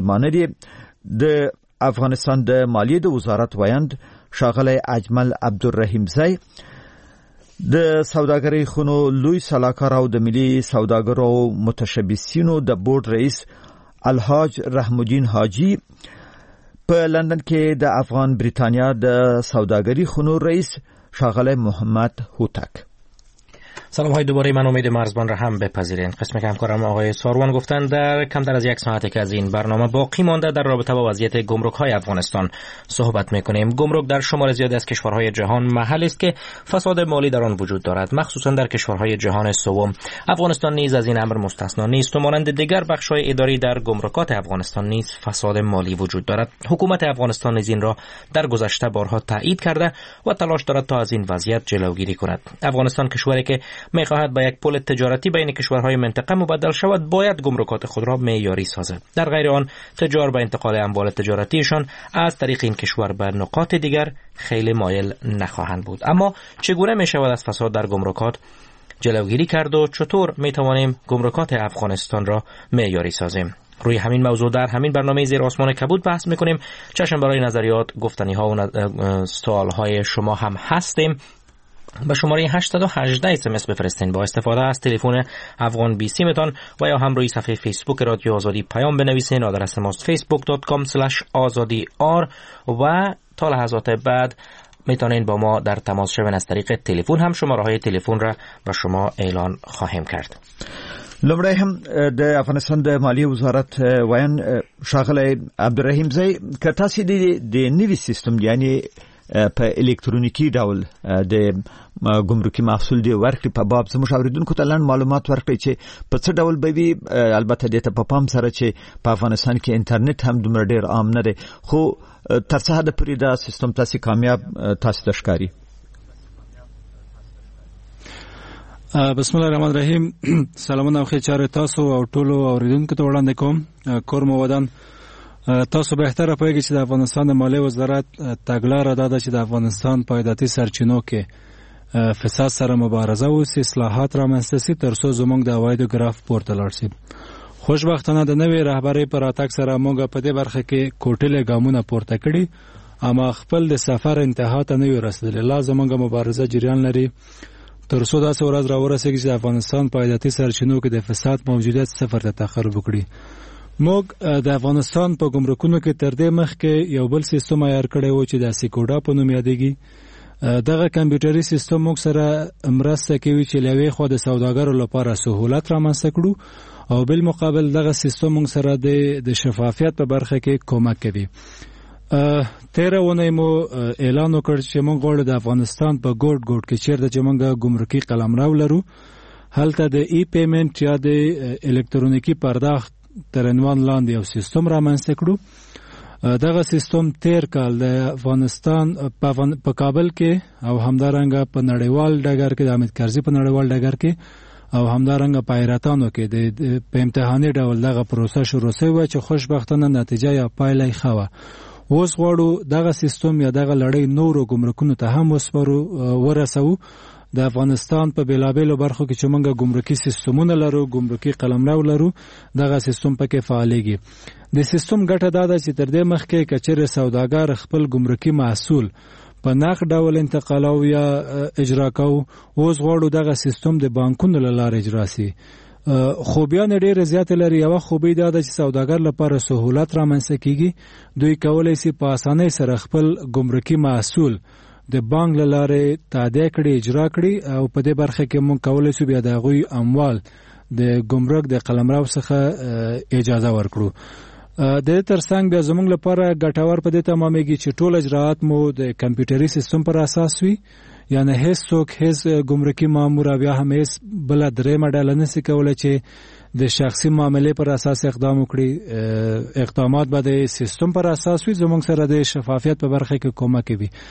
مېلمانه دي. د افغانستان د مالیې د وزارت وایند ښاغلی اجمل عبدالرحیمزی د سوداګرۍ خونو لوی سلاکار او د ملي سوداګرو متشبثینو د بورډ رئیس الحاج رحم الدین حاجی په لندن کې د افغان بریتانیا د سوداګرۍ خونو رئیس ښاغلی محمد هوتک. سلام های دوباره، من امید مرزبان را هم بپذیرین. قسم که همکارم آقای ساروان گفتند در کمتر از یک ساعت که از این برنامه باقی مانده در رابطه با وضعیت گمرک های افغانستان صحبت میکنیم. گمرک در شمار زیادی از کشورهای جهان محلی است که فساد مالی در آن وجود دارد، مخصوصا در کشورهای جهان سوم. افغانستان نیز از این امر مستثنا نیست و مانند دیگر بخش‌های اداری در گمرکات افغانستان نیز فساد مالی وجود دارد. حکومت افغانستان نیز این را در گذشته بارها تایید کرده و تلاش دارد تا از این وضعیت جلوگیری کند. افغانستان کشوری که می‌خواهد با یک پل تجارتی بین کشورهای منطقه مبدل شود، باید گمرکات خود را معیاری سازد. در غیر آن تجار به انتقال اموال تجارتیشان از طریق این کشور به نقاط دیگر خیلی مایل نخواهند بود. اما چگونه می‌شود از فساد در گمرکات جلوگیری کرد و چطور می‌توانیم گمرکات افغانستان را معیاری سازیم؟ روی همین موضوع در همین برنامه زیر آسمان کبود بحث می‌کنیم. چشم برای نظریات، گفتنی‌ها و سوال‌های شما هم هستیم. به شماره 818 SMS بفرستین. با استفاده از تلفن افغان 20 متان و یا هم روی صفحه فیسبوک رادیو آزادی پیام بنویسین. آدرس ماست facebook.com/azadi.r و تا لحظات بعد میتونین با ما در تماس شوین از طریق تلفن. هم شماره های تلفن را به شما اعلان خواهیم کرد. لومړی هم د افغانستان د مالیې وزارت وایان ښاغلی عبدالرحیمزی که تاسو د نوي سیستم یعنی په الکترونیکی ډول د ګمرکي محصول دی ورکړي په باب زموږ اوریدونکو ته لاندې معلومات ورکړي چې په څه ډول به وي. البته دې ته په پام سره چې په افغانستان کې انټرنیټ هم دومره ډیر عام نه دی، خو تر څه حده پورې دا سیستم تاسو کامیاب تاسو ته ښکاري؟ بسم الله الرحمن الرحیم. سلامونه او خیر تاسو او ټولو اوریدونکو ته وړاندې کوم. کور مو ودان. تاسو بهتره پوهیږئ چې د افغانستان د مالیې وزارت تګلاره دا ده چې د افغانستان په عایداتي سرچینو کې فساد سره مبارزه وشي، اصلاحات رامنځته شي تر څو زموږ د عوایدو ګراف پورته لاړ شي. خوشبختانه د نوې رهبرۍ په راتګ سره موږ په دې برخه کې کوټلې ګامونه پورته کړي، اما خپل د سفر انتها ته نه یو رسېدلي. لا زموږ مبارزه جریان لري تر څو داسې ورځ راورسېږي چې د افغانستان په عایداتي سرچینو کې د فساد موجودیت صفر ته تخریب وکړي. موږ د افغانستان په ګمرکونو کې تر دې مخکې یو بل سیستم عیار کړی و چې د سیکوډا په نوم یادېږي. دغه کمپیوټري سیستم موږ سره مرسته کوي چې له یوې خوا د سوداګرو لپاره سهولت رامنځته کړو او بالمقابل دغه سیستم موږ سره د شفافیت په برخه کې کمک کوي. تیره اونۍ مو اعلان وکړ چې موږ غواړو د افغانستان په ګوټ کې چیرته چې موږ ګمرکي قلمرو لرو هلته د ای پیمنټ یا د الکترونیکي پرداخت تر عنوان لاندې یو سیستم رامنځته کړو. دغه سیستم تیر کال د افغانستان په کابل کې او همدارنګه په نړیوال ډګر کې د حامد کرزي په نړیوال ډګر کې او همدارنګه په ایراتانو کې په امتحاني ډول دغه پروسه شروع شوه چې خوشبختانه نتیجه یا پایله یې ښه وه. اوس غواړو دغه سیستم یا دغه لړۍ نورو ګمرکونو ته هم ورسوو. د افغانستان په بیلابیلو برخو کې چې موږ ګمرکي سیستمونه لرو، ګمرکي قلمرو لرو، دغه سیستم پکې فعالیږي. د سیستم ګټه دا ده چې تر دې مخکې که چیرې سوداګر خپل ګمرکي محصول په نقد ډول انتقالو یا اجرا کوو، اوس غواړو دغه سیستم د بانکونو له لارې اجرا سي. خوبیان ډېرې زیاتې لري. یوه خوبي دا ده چې سوداګر لپاره سهولت رامنځته کیږي. دوی کولی سي په اسانۍ سره خپل ګمرکي محصول د بانک له لارې تادیه کړي، اجرا کړي او په دې برخه کې موږ کولی سو بیا د هغوی اموال د ګمرک د قلمرو څخه اجازه ورکړو. د دې ترڅنګ بیا زموږ لپاره ګټور په دې تمامېږي چې ټول اجراعات مو د کمپیوټري سیستم پر اساس وي، یعنی هیڅوک هیڅ ګمرکي مامور او بیا هم هیڅ بله درېیمه ډله نسي کولی چې د شخصي معاملې پر اساس اقدام وکړي. اقدامات به د سیستم پر اساس وي، زموږ سره د شفافیت په برخه کې کومک کوي.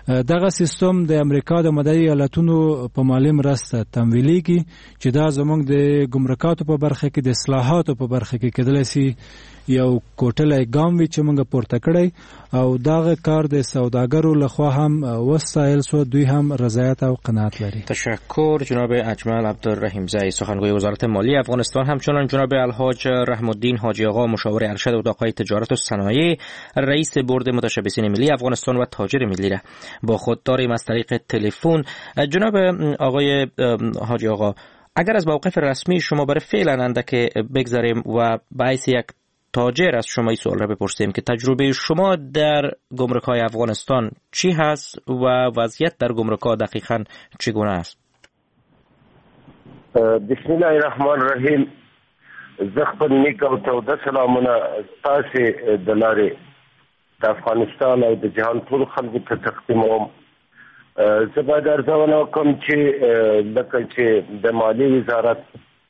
دغه سیستم د امریکا د متحده ایالاتونو په مالي مرسته تمویلېږي چې دا زموږ د ګمرکاتو په برخه کې د اصلاحاتو په برخه کې کېدلی سي یو کوټلی ګام وي چې موږ پورته کړی او دغه کار د سوداګرو لخوا هم وستایل شو، دوی هم رضایت او قناعت لري. تشکر جناب اجمل عبدالرحیمزی سخنگوی وزارت مالی افغانستان. همچنان جناب الحاج رحم الدین حاجی آقا مشاور ارشد اتاقهای تجارت و صنایع رئیس بورد متشبثین ملی افغانستان و تاجر ملی را با خود داریم از طریق تلفن. جناب آقای حاجی آقا، اگر از موقف رسمی شما برای فعلا اندک بگذاریم و باعث یک تاجر از شما این سوال را بپرسیم که تجربه شما در گمرک‌های افغانستان چی هست و وضعیت در گمرک‌ها دقیقاً چگونه است؟ بسم الله الرحمن الرحیم. زه خپل نیک او توده سلامونه تاسې د لارې د افغانستان او د جهان ټولو خلکو ته تقدیموم. زه باید ارزونه وکړم چې لکه چې د مالی وزارت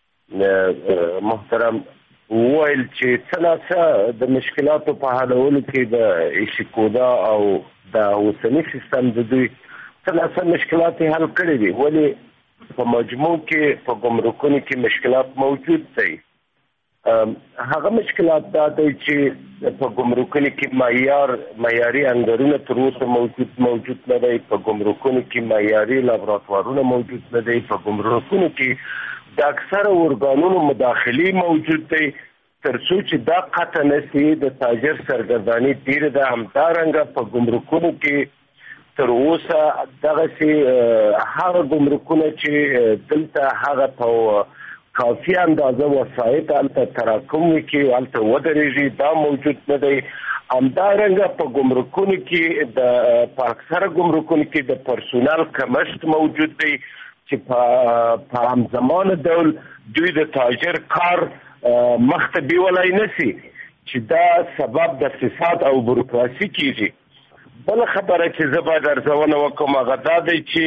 محترم وویل چې څه ناڅه د مشکلاتو په حلولو کې د ایشیکودا او د اوسني سیستم د دوی څه ناڅه مشکلات حل کړي دي، ولې په مجموع کې په ګمرکونو کې مشکلات موجود دي. هغه مشکلات دا دی چې په ګمرکونو کې معیاري انګارونه تر اوسه موجود نه دی، په ګمرکونو کې معیاري لابراتوارونه موجود نه دی، په ګمرکونو کې د اکثره ارګانونو مداخلي موجود دی. تر څو چې دا قطع نشي د تاجر سرګرداني ډیر ده. همدارنګه په ګمرکونو کې تر اوسه دغسې هغه ګمرکونه چې دلته هغه په کافي اندازه وسایط هلته تراکم وکړي، هلته ودرېږي، دا موجود نه دی. همدارنګه په ګمرکونو کې په اکثره ګمرکونو کې د پرسونل کمښت موجود دی چې په همزمان ډول دوی د تاجر کار مخته بیولای نشي، چې دا سبب د فساد او بروکراسي کیږي. بل خبره چې زه باید ارزونه وکړم هغه دا دی چې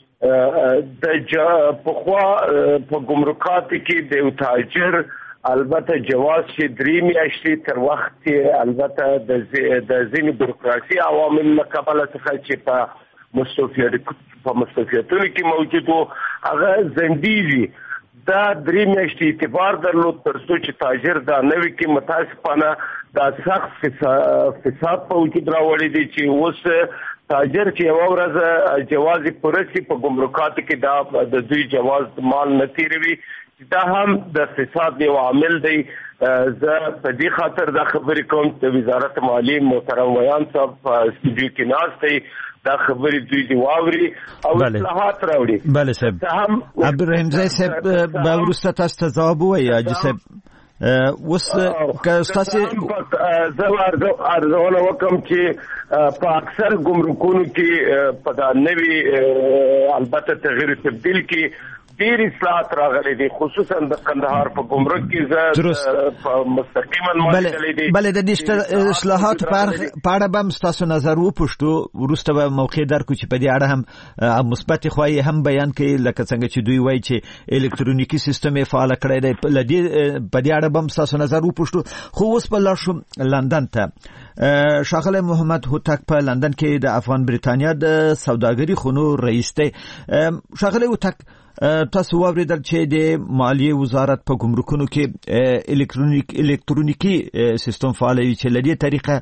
پخوا په ګمرکاتو کې د یو تاجر البته جواز چې 3 میاشتې تر وخت کې البته د ځینې بروکراسي عوامل له کبله څخه چې په مستوفیتونو کې موجود وو هغه ځنډېږي. دا 3 میاشتې اعتبار درلود تر څو چې تاجر دا نوي کې متاسفانه دا سخت فساد په وجود راوړی دی چې اوس تاجر چې یوه ورځ جواز پوره شي په ګمرکاتو کې دا د دوی جواز مال نه تیروي. دا هم د فساد یو عامل دی. زه په دې خاطر دا خبرې کوم چې وزارت مالی محترم ویان صاحب په استودیو کې ناست دی، دا خبرې دوی دی واوري او اصلاحات راوړي. بله صاحب. عبدالرحیمزی صاحب به وروسته تاسو ته ځواب ووایي حاجي صاحب. اوس که ستاسې زه ارزونه وکړم چې په اکثر ګمرکونو کې په دا نوي البته تغییر تبدیل کې ډیر اصلاحات راغلي دي، خصوصا د کندهار په ګمرک کې زه مستقیما مالیدلې دي. بله د دې اصلاحاتو په اړه به هم ستاسو نظر وپوښتو، وروسته به موقع درکړو چې په دې اړه هم مثبتې خواهی هم بیان کړي، لکه څنګه چې دوی وایي چې الکترونیکي سیستم یې فعاله کړی دی. په دې اړه به هم ستاسو نظر وپوښتو. خو اوس به لاړ شو لندن ته. ښاغلی محمد هوتک په لندن کې د افغان بریتانیا د سوداګري خونو رئیس دی. ښاغلی هوتک، تاسو واوریدل چې د مالیې وزارت په ګمرکونو کې الکترونیکي سیستم فعالوي چې له دې طریقه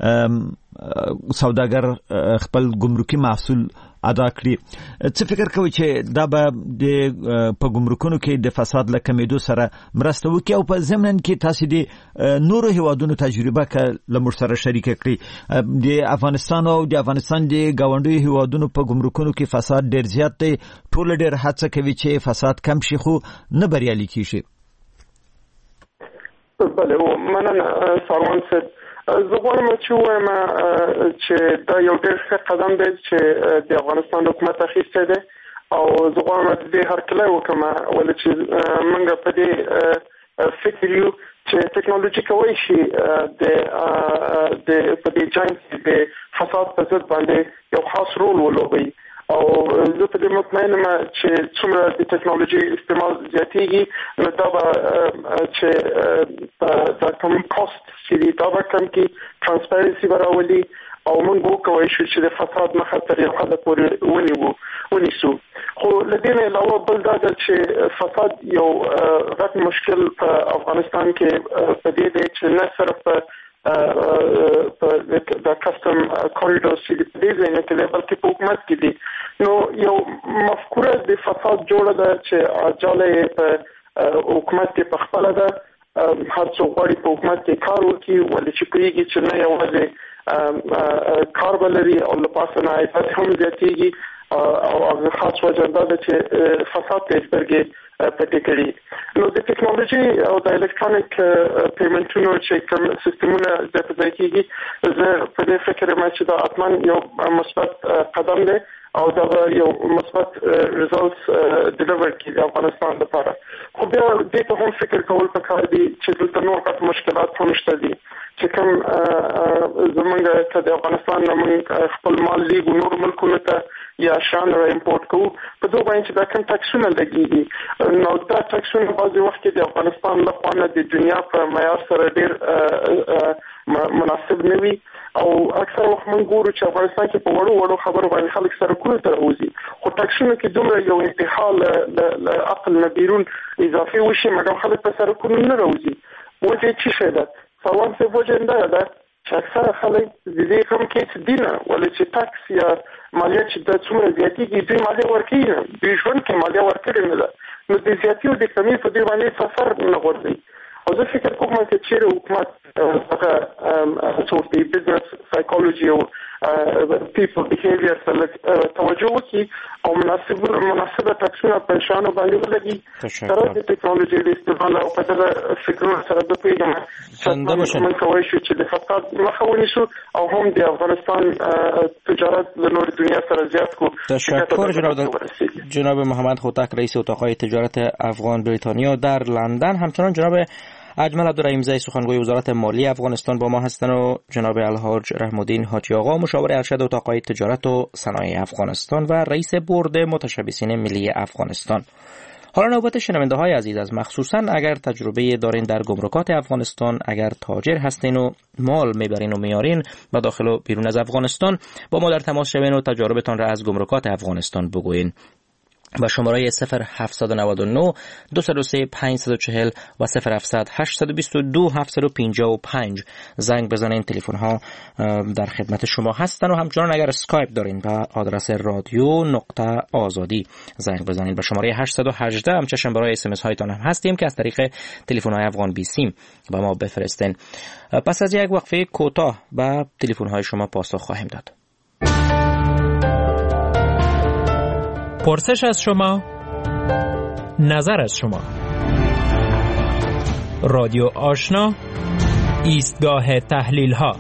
سوداګر خپل ګمرکي محصول ادا کړي. څه فکر کوي چې دا به په ګمرکونو کې د فساد له کمېدو سره مرسته وکړي او په ضمن کې تاسو د نورو هیوادونو تجربه له موږ سره شریکه کړي؟ د افغانستان او د افغانستان د ګاونډیو هیوادونو په ګمرکونو کې فساد ډېر زیات دی، ټول ډېر هڅه کوي چې فساد کم شي خو نه بریالي کیږي. بله مننه ساروان صاحب. زه غواړم چې ووایم چې دا یو ډېر ښه قدم دی چې د افغانستان حکومت اخیستی دی او زه غواړم د دې هرکلی وکړم ولې چې موږ په دې فکر یو چې ټکنالوژي کولی شي په دې جنګ کې د فساد په ضد باندې یو خاص رول ولوبوي او زه په دې مطمئن یم چې څومره د ټکنالوژي استعمال زیاتېږي نو دا به چې دا کوم کاست چې دا به کم کړي، ټرانسپیرنسي به راولي او موږ وکوي چې د فساد مخه تر یو حد پورې ونیسو. خو لدین علاوه بل دا چې فساد یو غټ مشکل په افغانستان کې په دې دی چې نه صرف د کسټم کوریډور چې د دې ځای نه کې بلکې په حکومت کې دي. نو یو مفکوره د فساد جوړه ده چې اجاله په حکومت کې په خپل ده هر څو غواړي په حکومت کې کار وکړي ولې چې پریږي چې نه یوازې کار بلري او لپاسه نه عیبت هم زیاتېږي او خاص وجه دا ده چې فساد ته سترګې پټې کړي. نو د ټیکنالوژي او د الکترونیک پیمنټونو چې کوم سیستمونه د ځای کېږي زه په دې فکر یم چې دا حتما یو مثبت قدم دی او دا یو مثبت ریزلټس ډیلیور کړي د افغانستان لپاره. خو بیا دې ته هم فکر کول پکار دي چې دلته نور غټ مشکلات هم شته دي چې کوم زمونږ ته د افغانستان موږ خپل مال لیږو نور ملکونو ته یا شان را امپورټ کوو په دوه باندې چې دا کوم ټکسونه لګېږي نو دا ټکسونه بعضې وخت کې د افغانستان له خوا نه د دنیا په معیار سره ډېر مناسب نه وي او اکثر وخت موږ ګورو چې افغانستان کې په وړو خبرو باندې خلک سرکونو ته راوځي خو ټکسونه کې دومره یو انتها له عقل نه بیرون اضافي وشي مګر خلک په سرکونو نه راوځي. وجه یې څه شی ده؟ سوال صرف وجه دا ده چې اکثره خلک د دې کوم کې دي نه ولې چې ټکس یا مالیه چې د څومره زیاتېږي دوی مالیه ورکوي نه دوی ژوند کې مالیه ورکړې نه ده نو د زیاتي او د کمي په دې باندې سفر نه غورځي. او زه فکر کوم چې چیرې حکومت هغه څوک دی بزنس سایکولوژي او people behavior سره توجه وکړي او مناسبه ټکسونه په شانو باندې ولګي سره د ټیکنالوژي د استعمال او په دغه فکرونو سره د پیژنه موږ کولی شو چې د فساد مخه ونیسو او هم د افغانستان تجارت له نور دنیا سره زیات کو. تشکر جناب محمد خوتک رئیس اتاق تجارت افغان بریتانیا در لندن. همچنان جناب اجمل عبدالرحیمزی سخنگوی وزارت مالی افغانستان با ما هستند و جناب الحاج رحم‌الدین حاجی آقا مشاور ارشد اتاق تجارت و صنایع افغانستان و رئیس بورد متشبثین ملی افغانستان. حالا نوبت شنونده های عزیز از مخصوصا اگر تجربه دارین در گمرکات افغانستان، اگر تاجر هستین و مال میبرین و میارین به داخل و بیرون از افغانستان با ما در تماس شوین و تجربتان را از گمرکات افغانستان بگوین. با شماره 0799 203 540 و 0700 822 755 زنگ بزنین. تلفن ها در خدمت شما هستن و همچنان اگر اسکایپ دارین به آدرس رادیو.آزادی زنگ بزنین. با شماره 818 همچنان برای SMS هایتان هم هستیم که از طریق تلفن های افغان بی سیم با ما بفرستین. پس از یک وقفه کوتاه به تلفن های شما پاسخ خواهیم داد. پرسش از شما، نظر از شما. رادیو آشنا، ایستگاه تحلیل ها.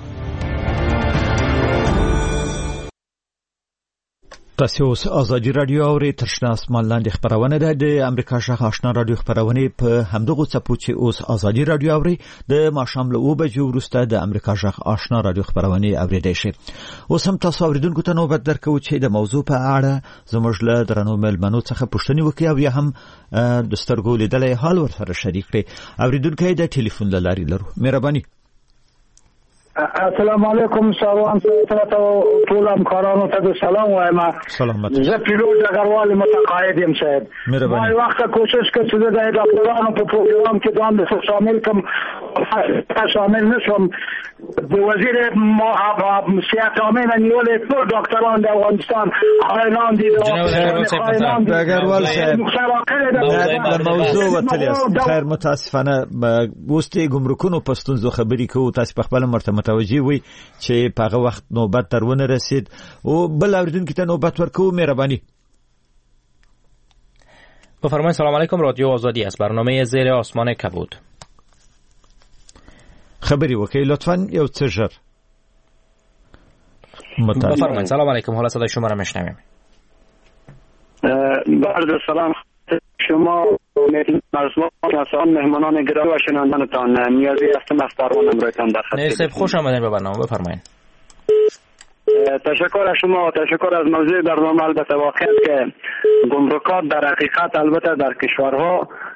تاسو اوس ازادي رادیو اوري ترشنه اسمان لاندې خبرونه ده د امریکا شاه آشنا رادیو خبرونه په همدغه څپو چې اوس ازادي رادیو اوري د ماښام له 2 بجو وروسته د امریکا شاه آشنا رادیو خبرونه اوریدئ شي. اوس هم تاسو اوریدونکو ته نوبت درکو چې د موضوع په اړه زموږ له درنو ملمنو څخه پوښتنه وکړي او یا هم د سترګو لیدلې حال ورسره شریک کړي. اوریدونکو د ټلیفون لاري لرو. مهرباني. السلام علیکم سلام ټول همکارانو ته سلام وایم. سلامت. زه پیلوټ ډګروال متقاعد یم صاحب. ما وخت کوشش کړ چې د ډاکټرانو په پروګرام کې ځان شامل کړم شامل نشم. د وزیر صحت عامه نیولې ټول ډاکټران د افغانستان خاینان دي. ډګروال صاحب موضوع وتلی خیر متاسفانه وستي ګمرکونو پستونزو خبرې کوو تاسو په خپل مرتبه متوجي وي چې په هغه وخت نوبت درونه رسید او بل اوریدونکو ته نوبت ورکو. مهرباني. بفرمایید. سلام علیکم. رادیو آزادی است. برنامه زیر آسمان کبود. خبری وکړئ لطفاً یو څه ژر. بفرمایید. سلام علیکم. حالا صدای شما را میشنویم. بعد سلام شما مرزبان مهمانان گرامی و شنوندگانتان نیازی هستم از پروانم رایتان در خدمت. خوش آمدید به برنامه. بفرمایید. تشکر از شما. تشکر از موضوع برنامه. البته واقعیت که گمرکات در حقیقت البته در کشورها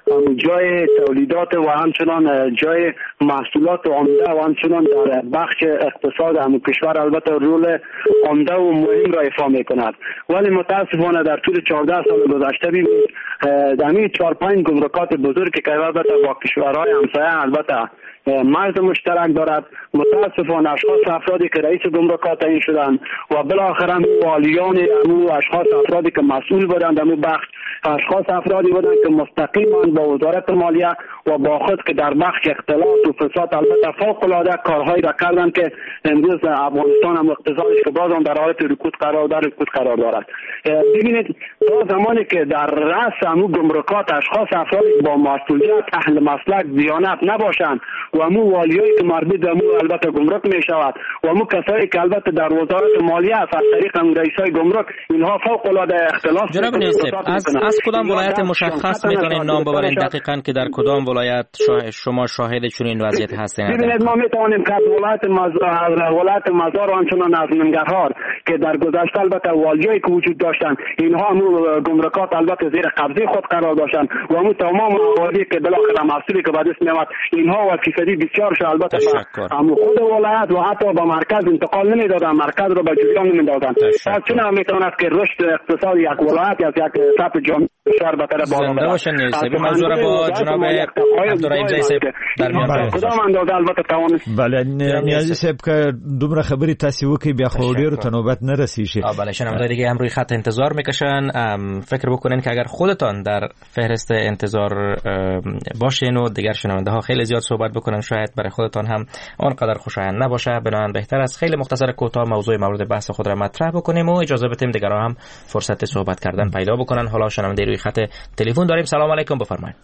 جای تولیدات و همچنان جای محصولات عمده و همچنان در بخش اقتصاد هم کشور البته رول عمده و مهم را ایفا میکند. ولی متاسفانه در طول 14 سال گذشته در همین 4-5 گمرکات بزرگ که البته با کشورهای همسایه البته مرز مشترک دارد، متاسفانه اشخاص افرادی که رئیس گمرکات تعیین شدند و بالاخره والیان اشخاص افرادی که مسئول بودند در بخش اشخاص افرادی بودند که مستقیما با وزارت مالیه و با خود که در بخش اختلاط و فساد البته فوق العاده کارهایی را کردند که امروز افغانستان هم اقتصادش که باز هم در حالت رکود قرار دارد. ببینید تا زمانی که در رأس همون گمرکات اشخاص افرادی با مسئولیت اهل مسلک دیانت نباشند و همون والیایی که مربوط به همون البته گمرک می شود و همون کسایی که البته در وزارت مالیه از طریق همون رئیسای گمرک اینها فوق العاده اختلاف. جناب نیسب از کدام ولایت مشخص میتونین نام ببرین دقیقاً که در کدام ولایت شما شاهد چنین وضعیت هستین؟ ببینید ما میتوانیم که ولایت مزار و همچنان از ننگرهار که در گذشته البته والیایی که وجود داشتند اینها همون گمرکات البته زیر قبضه خود قرار داشتند و همون تمام موادی که بالاخره مسئولی که به دست میآمد اینها و فیصدی بسیار شد البته همون خود ولایت و حتی با مرکز انتقال نمیدادن، مرکز رو به جریان نمیدادن. پس چون میتواند که رشد اقتصادی یک ولایت یا یک سطح جامعه بسیار بهتر بالا زنده باشن. نیسب منظور با جناب عبدالرحیم زئی صاحب در میان کدام اندازه البته توان. بله نیازی صاحب که دومره خبری تاسو وکي بیا خو ډیرو ته نوبت نه رسیږي. بله شنوندگان دیگه هم روی خط انتظار میکشن. فکر بکنین که اگر خودتان در فهرست انتظار باشین و دیگر شنونده ها خیلی زیاد صحبت بکنن شاید برای خودتان هم آنقدر خوشایند نباشه. بنابراین بهتر است خیلی مختصر کوتاه موضوع مورد بحث خود را مطرح بکنیم و اجازه بدیم دیگران هم فرصت صحبت کردن پیدا بکنن. حالا شنونده روی خط تلفن داریم. سلام علیکم، بفرمایید.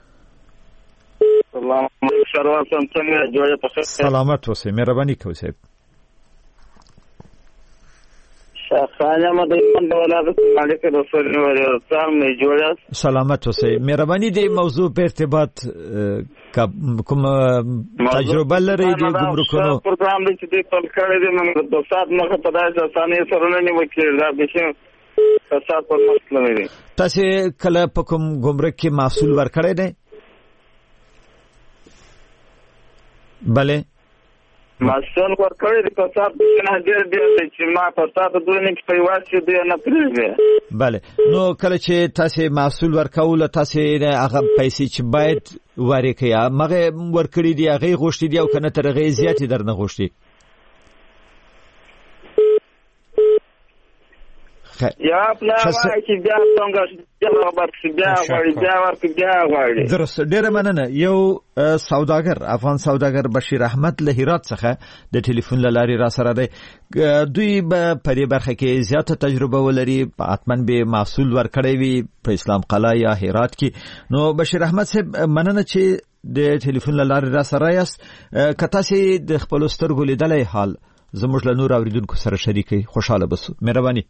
سلام علیکم. سلامت اوسئ، مهرباني کوئ صاحب. سلامت اوسئ، مهرباني دې موضوع په ارتباط کوم تجربه لرئ د ګمرکونو پروګرام دې چې په کړه دې موږ د سات مخه په داسې اسانه سره نه نیو کې دا به فساد په مسله دی. تاسو کله په کوم ګمرک کې محصول ورکړی دی؟ بله محصول ورکړی دی. فساد نه دی چې ما فساد دوی نه پیواسي دی نه پریږي. بله نو کله چې تاسو محصول ورکول تاسو هغه پیسې چې باید ورکړي هغه ورکړي دی هغه غوښتي دی او کنه تر هغه زیاتې درنه غوښتي؟ یا خپل چې بیا څنګه درست. ډیره مننه. یو سوداګر افغان سوداګر بشیر احمد له هرات څخه د ټلیفون لاري را سره دی. دوی په دې برخه کې زیاته تجربه ولري، حتماً به محصول ورکړی وي په اسلام قلعه یا هرات کې. نو بشیر احمد صاحب مننه چې د ټلیفون لاري را سره یاست. که تاسو د خپل سترګو لیدلای حال زموږ له نور اوریدونکو سره شریکي خوشاله بسو. مهرباني.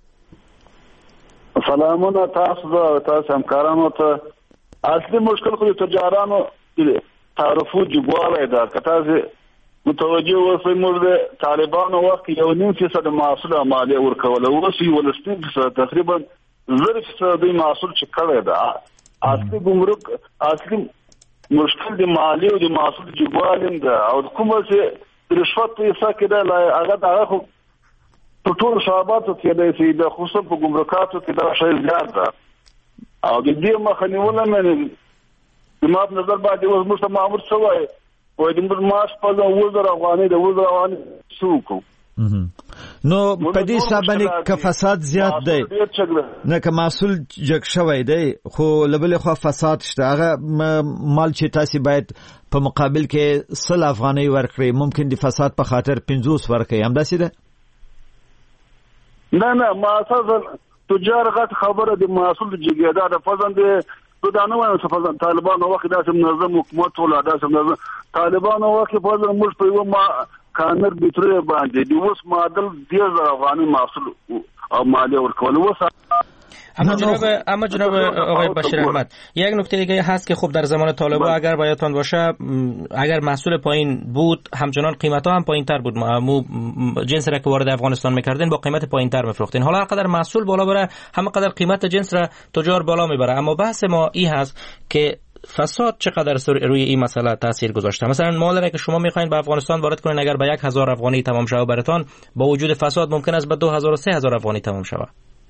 سلامونه تاسو همکارانو ته. اصلي مشکل خو د تجارانو تعرفو جګوالی ده. که تاسو متوجه اوسئ موږ د طالبانو وخت 1.5% محصول مالیه ورکوله، اوس 1.5% تقریبا 0% دوی محصول چې کړی ده. اصلي ګمرک اصلي مشکل د مالیې او د محصول جګوالی ده او کومه چې رشوت پیسه کېده هغه دغه خو په ټول شعباتو کې د خصوصا په ګمرکاتو کې دا شی زیات ده او د دې مخه نیول نه زما په نظر باندې اوس موږ ته مامور شوی وای د موږ معاش په 2000 افغانۍ د 2000 افغانۍ سوکو. نو په دې حساب باندې که فساد زیات دی نه که محصول جګ شوی دی خو لبل خو فساد شته. هغه مال چې تاسو باید په مقابل کې 100 افغانۍ ورکړئ ممکن د فساد په خاطر 50 ورکړئ. همداسې ده؟ نه ما اساسا تجار غټ خبره د محصول جګیدا د فزن د دانه وایم چې طالبانو وخت داسې منظم حکومت ولا داسې منظم طالبانو وخت فزن موږ په یو ما کانر بیتره باندې د اوس معادل 10000 افغاني محصول او مالیه ورکول. اوس اما جناب آقای بشیر احمد یک نکته دیگه هست که خب در زمان طالبان اگر باید باشه اگر محصول پایین بود همچنان قیمت ها هم پایین تر بود. جنس را که وارد افغانستان میکردین با قیمت پایین تر میفروختین. حالا هر قدر محصول بالا بره همه قدر قیمت جنس را تجار بالا میبره. اما بحث ما این هست که فساد چقدر روی این مسئله تاثیر گذاشته؟ مثلا مالی که شما میخواین به افغانستان وارد کنین اگر به 1000 افغانی تمام شود براتون، با وجود فساد ممکن است به 2000 و 3000 افغانی تمام شود.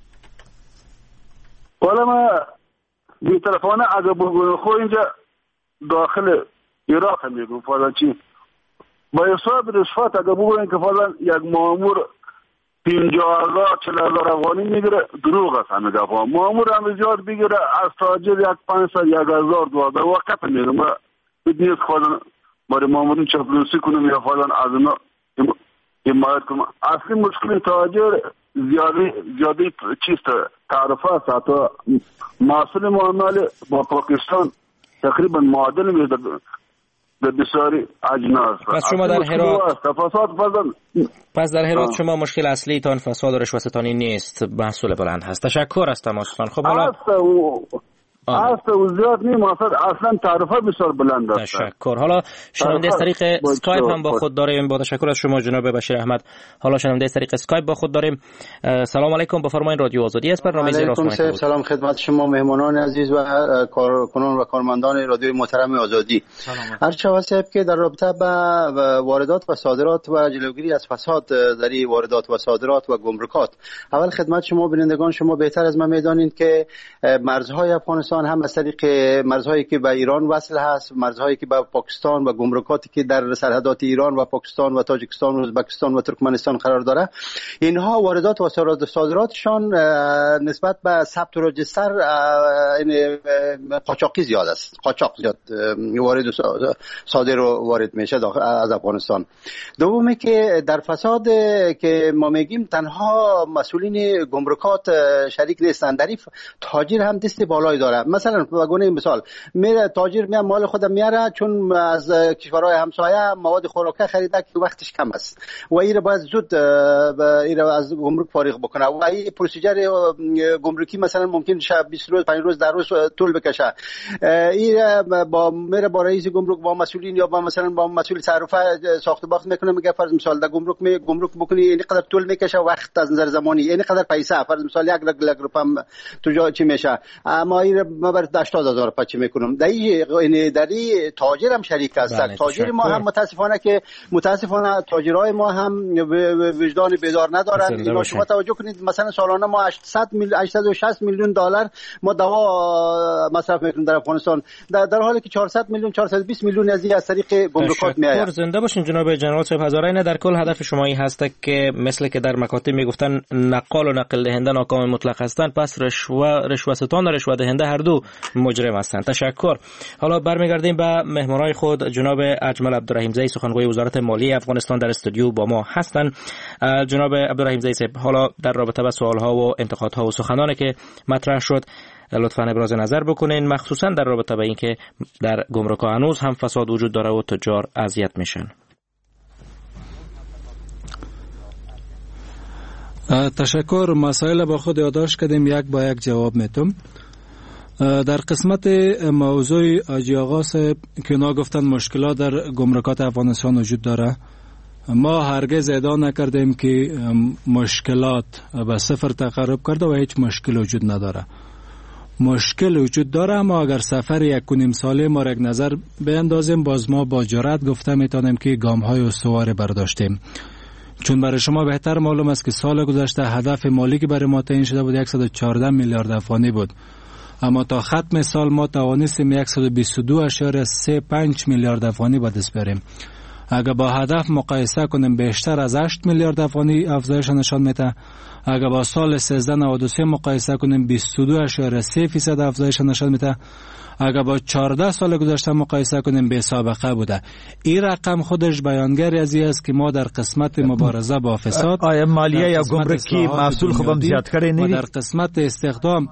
والا ما بی طرفانه اگر بگویم خو اینجا داخل عراق میگو فلان چی با حساب رشوت اگر بگویم که فلان یک مامور 50,000 40,000 افغانی میگیره، دروغ است همه گفا. مامور هم زیاد بگیره از تاجر 500 1000 2000 وقت میگه ما بدیت خودن برای مامورین چاپلوسی کنم یا فلان از اونا حمایت کنم. اصلی مشکل تاجر زیادی چیست تعرفه است. حتی محصول معامله با پاکستان تقریبا معادل میده به بسیاری اجناس. پس شما در هرات در هرات شما مشکل اصلی تان فساد و رشوت‌ستانی نیست، محصول بلند هست. تشکر از تماستان. خب حالا است و زیاد نیم اصلا تعرفه بسیار بلند است. تشکر. حالا شنونده از طریق اسکایپ هم با خود داریم. با تشکر از شما جناب بشیر احمد. حالا شنونده از طریق اسکایپ با خود داریم. سلام علیکم، بفرمایید. رادیو آزادی است، برنامه علیکم. سلام خدمت شما مهمانان عزیز و کارکنان و کارمندان رادیو محترم آزادی. هر چه واسه که در رابطه با واردات و صادرات و جلوگیری از فساد در واردات و صادرات و گمرکات، اول خدمت شما بینندگان، شما بهتر از من میدانید که مرزهای افغانستان هم از طریق مرزهایی که به ایران وصل هست، مرزهایی که به پاکستان و گمرکاتی که در سرحدات ایران و پاکستان و تاجیکستان و ازبکستان و ترکمنستان قرار داره، اینها واردات و صادراتشان نسبت به ثبت و رجستر قاچاقی زیاد است. قاچاق زیاد وارد و صادر و وارد میشه از افغانستان. دومی که در فساد که ما میگیم تنها مسئولین گمرکات شریک نیستند، در این تاجر هم دست بالایی داره. مثلا بگونه مثال، میره تاجر میاد مال خودم میاره، چون از کشورهای همسایه مواد خوراکی خریده که وقتش کم است و این باید زود از گمرک فارغ بکنه و این پروسیجر گمرکی مثلا ممکن شه 20 روز 5 روز در روز طول بکشه. این میره با رئیس گمرک، با مسئولین یا با مثلا با مسئول تعرفه ساخت و باخت میکنه، میگه فرض مثال در گمرک بکنی اینقدر طول میکشه وقت از نظر زمانی، اینقدر پیسه، فرض مثال 1 لک روپیه تو جا چی میشه، اما این ما بر 80,000 پچ میکنم. در این تاجر هم شریک هستن. تاجر ما هم متاسفانه تاجرای ما هم وجدان بیدار ندارن. اینا شما توجه کنید مثلا سالانه ما 860 میلیون دلار ما دوا مصرف میکنیم در افغانستان، در حالی که 400 میلیون 420 میلیون از این از طریق گمرکات میآید. زنده باشین جناب جنرال صاحب هزارینه. در کل هدف شما این هست که مثل که در مکاتب میگفتن نقال و نقل دهنده ناکام مطلق هستند، پس رشوه‌ستان و رشوه دهنده هر دو مجرم هستند. تشکر. حالا برمیگردیم به مهمانای خود. جناب اجمل عبدالرحیمزی سخنگوی وزارت مالیه افغانستان در استودیو با ما هستند. جناب عبدالرحیمزی صاحب، حالا در رابطه با سوال‌ها و انتقادها و سخنانی که مطرح شد لطفاً ابراز نظر بکنین، مخصوصاً در رابطه با اینکه در گمرک‌ها هنوز هم فساد وجود داره و تجار اذیت میشن. تشکر. مسائل با خود یادداشت کردیم، یک با یک جواب میتم. در قسمت موضوع آجی آقا صاحب که اونا گفتن مشکلات در گمرکات افغانستان وجود داره، ما هرگز ادعا نکردیم که مشکلات به صفر تقرب کرده و هیچ مشکل وجود نداره. مشکل وجود داره، اما اگر سفر 1.5 ساله ما را یک نظر بیندازیم، باز ما با جرأت گفته میتونیم که گام‌های استوار برداشتیم. چون برای شما بهتر معلوم است که سال گذشته هدف مالی که برای ما تعیین شده بود 114 میلیارد افغانی بود، اما تا ختم سال ما توانستیم 122.35 میلیارد افغانی به دست بیاریم. اگر با هدف مقایسه کنیم بیشتر از 8 میلیارد افغانی افزایش نشان میده. اگر با سال 1393 مقایسه کنیم 22.3% افزایش نشان میده. اگر با 14 سال گذشته مقایسه کنیم بی سابقه بوده. این رقم خودش بیانگر از این است که ما در قسمت مبارزه با فساد، آیا مالیه یا گمرکی محصول خوبم زیاد کړی نه در قسمت استخدام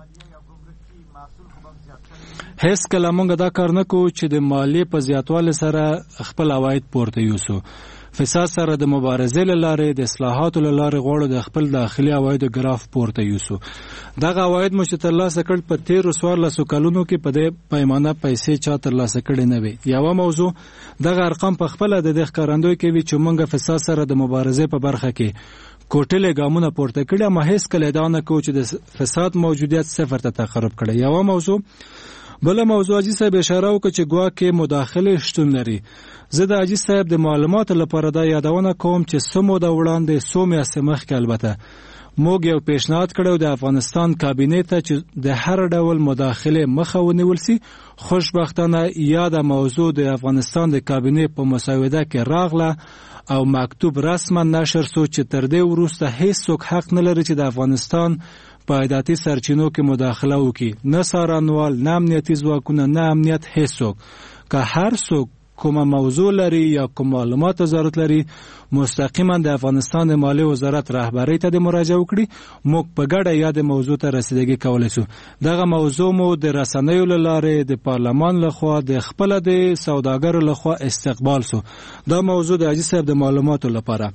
هیڅ کله مونږ دا کار نه کوو چې د مالیې په زیاتوالي سره خپل عواید پورته یوسو. فساد سره د مبارزې له لارې، د اصلاحاتو له لارې غواړو د خپل داخلي عوایدو ګراف پورته یوسو. دغه عواید مو چې ترلاسه کړل په تیرو 14 کلونو کې په دې پیمانه پیسې چا ترلاسه کړې نه وي. یوه موضوع دغه ارقام په خپله د دې ښکارندوی کوي چې مونږ فساد سره د مبارزې په برخه کې کوټلې ګامونه پورته کړي، اما هیڅ کله ادعا نه کوو چې د فساد موجودیت صفر ته تقرب کړي. یوه موضوع بل موضوع حاجی صاحب اشاره وکړه چې ګواکې مداخله شتون لري. زه د حاجی صاحب د معلوماتو لپاره دا یادونه کوم چې سمو د وړاندې 100 میاشتې مخکې البته موږ یو پیشنهاد کړو د افغانستان کابینې ته چې د هر ډول مداخله مخه ونیول سي. خوشبختانه یاد موضوع د افغانستان د کابینې په مسوده کې راغله او مکتوب رسما نشر شو چې تر دې وروسته هیڅوک حق نه لري چې د افغانستان په عایداتي سرچینو کې مداخله وکړي، نه څارنوال، نه امنیتي ځواکونه، نه امنیت هیڅوک. که هر څوک کومه موضوع لري یا کوم معلومات ضرورت لري مستقیما د افغانستان د مالیې وزارت رهبری ته د مراجعه وکړي. موږ په ګډه یاد موضوع ته رسیدګي کولای شو. دغه موضوع مو د رسنیو لاره د پارلمان لخوا د خپل د سوداګرو لخوا استقبال شو. دا موضوع د حاجی صاحب د معلوماتو لپاره.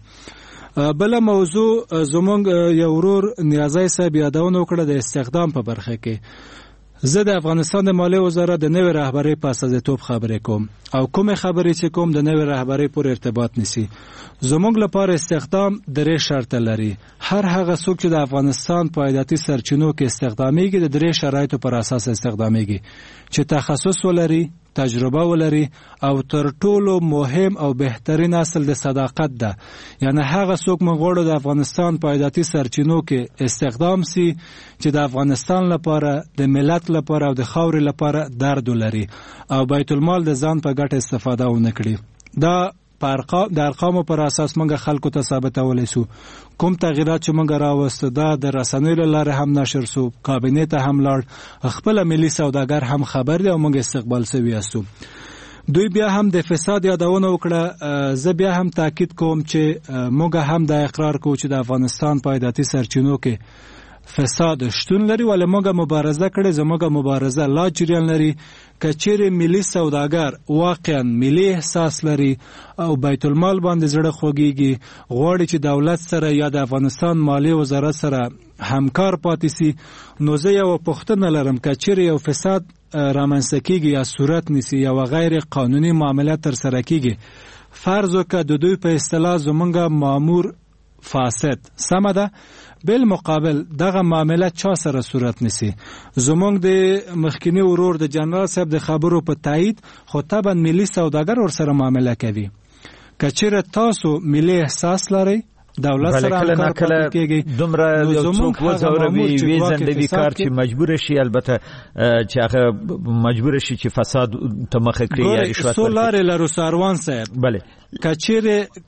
بل موضوع زمونږ یو ورور نیازی صاحب یادونه وکړه د استخدام په برخه کې. زه د افغانستان د مالیې وزارت د نوې رهبری په استازیتوب خبرې کوم او کومې خبرې چې کوم د نوې رهبری پورې ارتباط نیسي. زموږ لپاره استخدام درې شرطه لري. هر هغه څوک چې د افغانستان په عایداتي سرچینو کې استخدامیږي د درې شرایطو پر اساس استخدامیږي چې تخصص ولري، تجربه ولري او تر ټولو مهم او بهترین اصل د صداقت ده. یعنی هغه څوک مغوړو د افغانستان په عایداتي سرچینو کې استخدام سي چې د افغانستان لپاره، د ملت لپاره او د خاورې لپاره درد ولري او بیت المال د ځان په ګټه استفاده ونه کړي. دا د ارقامو پر اساس موږ خلکو ته ثابتولی سو. کوم تغیرات چې موږ راوسته دا د رسنیو له لارې هم نشر سو، کابینې ته هم لاړ، خپل ملي سوداګر هم خبر دی او موږ استقبال سوي یاستو. دوی بیا هم د فساد یادونه وکړه. زه بیا هم تاکید کوم چې موږ هم دا اقرار کوو چې د افغانستان په عایداتي سرچینو کې فساد شتون لري، ولې موږ مبارزه کړې. زموږ مبارزه لا جریان لري. که چیرې ملي سوداګر واقعا ملي احساس لري او بیت المال باندې زړه خوږیږي، غواړي چې دولت سره یا د افغانستان مالیې وزارت سره همکار پاتې سي، نو زه یو پوښتنه لرم که چیرې یو فساد رامنځته کیږي یا صورت نیسي یا غیر قانوني معاملات ترسره کیږي، فرض وکړه د دوی په اصطلاح زمونږ مامور فاسد، سمه ده، بالمقابل دغه معاملات چا سره صورت نسی. زمونږ د مخکینی ورور د جنرال صاحب د خبرو په تایید خو طبعا ملي سوداګر ور سره معامله کوي. که چیرې تاسو ملي احساس لري دولت سره همکار پاتې کېږي، دومره یو څوک وځوروي ویزندوي کار چې مجبور شي، البته چې هغه مجبور شي چې فساد ته مخه کړي یا رشوت ورکړي. سولار لرو ساروان صاحب، بله، که چیرې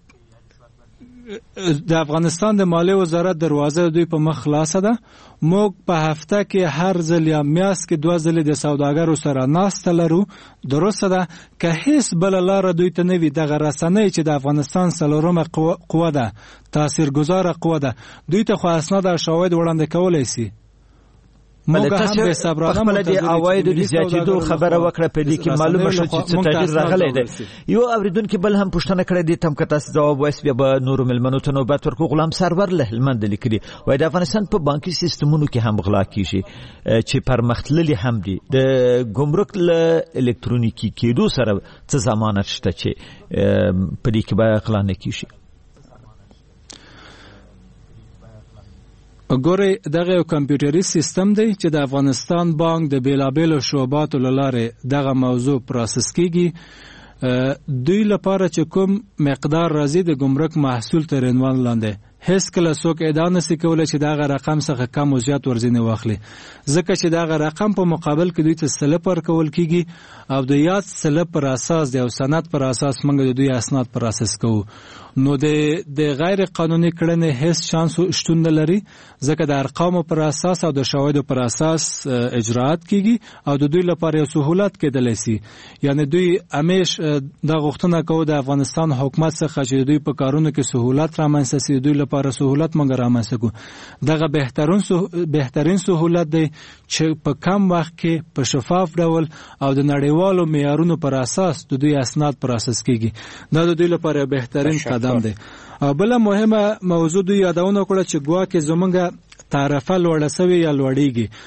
د افغانستان د مالیې وزارت دروازه دوی په مخ خلاصه ده، موږ په هفته کې هر ځل یا میاشت کې 2 ځلې د سوداګرو سره ناسته لرو. درسته ده که هیڅ بله لاره دوی ته نه وي، دغه رسنۍ چې د افغانستان څلورمه قوه ده، تاثیرګذاره قوه ده، دوی ته خو اسناد او شواهد وړاندې کولی سي. موږ هم به صبرانه خپل د عوایدو د زیاتېدو خبره وکړه، په دې کې معلومه شو چې څه تغییر راغلی دی. یو اوریدونکي بل هم پوښتنه کړې دي، تم که تاسو ځواب وایاست بیا به نورو مېلمنو ته نوبت ورکړو. غلام سرور له هلمند لیکلي وایي د افغانستان په بانکي سیستمونو کې هم غلا کیږي چې پرمختللي هم دي. د ګمرک له الکترونیکي کېدو سره څه ضمانت شته چې په دې کې به غلا نه کیږي؟ ګورئ، دغه یو کمپیوټري سیستم دی چې د افغانستان بانک د بیلابیلو شعباتو له لارې دغه موضوع پروسس کیږي. دوی لپاره چې کوم مقدار راځي د ګمرک محصول تر عنوان لاندې هیڅ کله څوک ادعا نشي کولی چې دغه رقم څخه کم او زیات ورځنی واخلي، ځکه چې دغه رقم په مقابل کې دوی ته سلب ورکول کیږي او د یاد سلب پر اساس او سند پر اساس موږ د دوی اسناد پروسس کوو. نو د غیر قانوني کړنې هیڅ شانس شتون نه لري، ځکه د ارقامو پر اساس او د شواهدو پر اساس اجراات کیږي او د دوی لپاره یو سہولت کېدلی سي. یعنی دوی همیش د غوښتنه کوي د افغانستان حکومت څخه چې دوی په کارونو کې سہولت رامنځته سي، دوی لپاره سہولت موږ رامنځته کوو. دغه بهترین سہولت دی چې په کم وخت کې په شفاف ډول او د نړیوالو معیارونو پر اساس د دوی اسناد پروسس کیږي. دا د دوی لپاره بهترین قدم دی. او بل مهمه موضوع دوی یادونه کړه چې ګواکې زمونږ تعرفه لوړه سوې یا لوړیږي.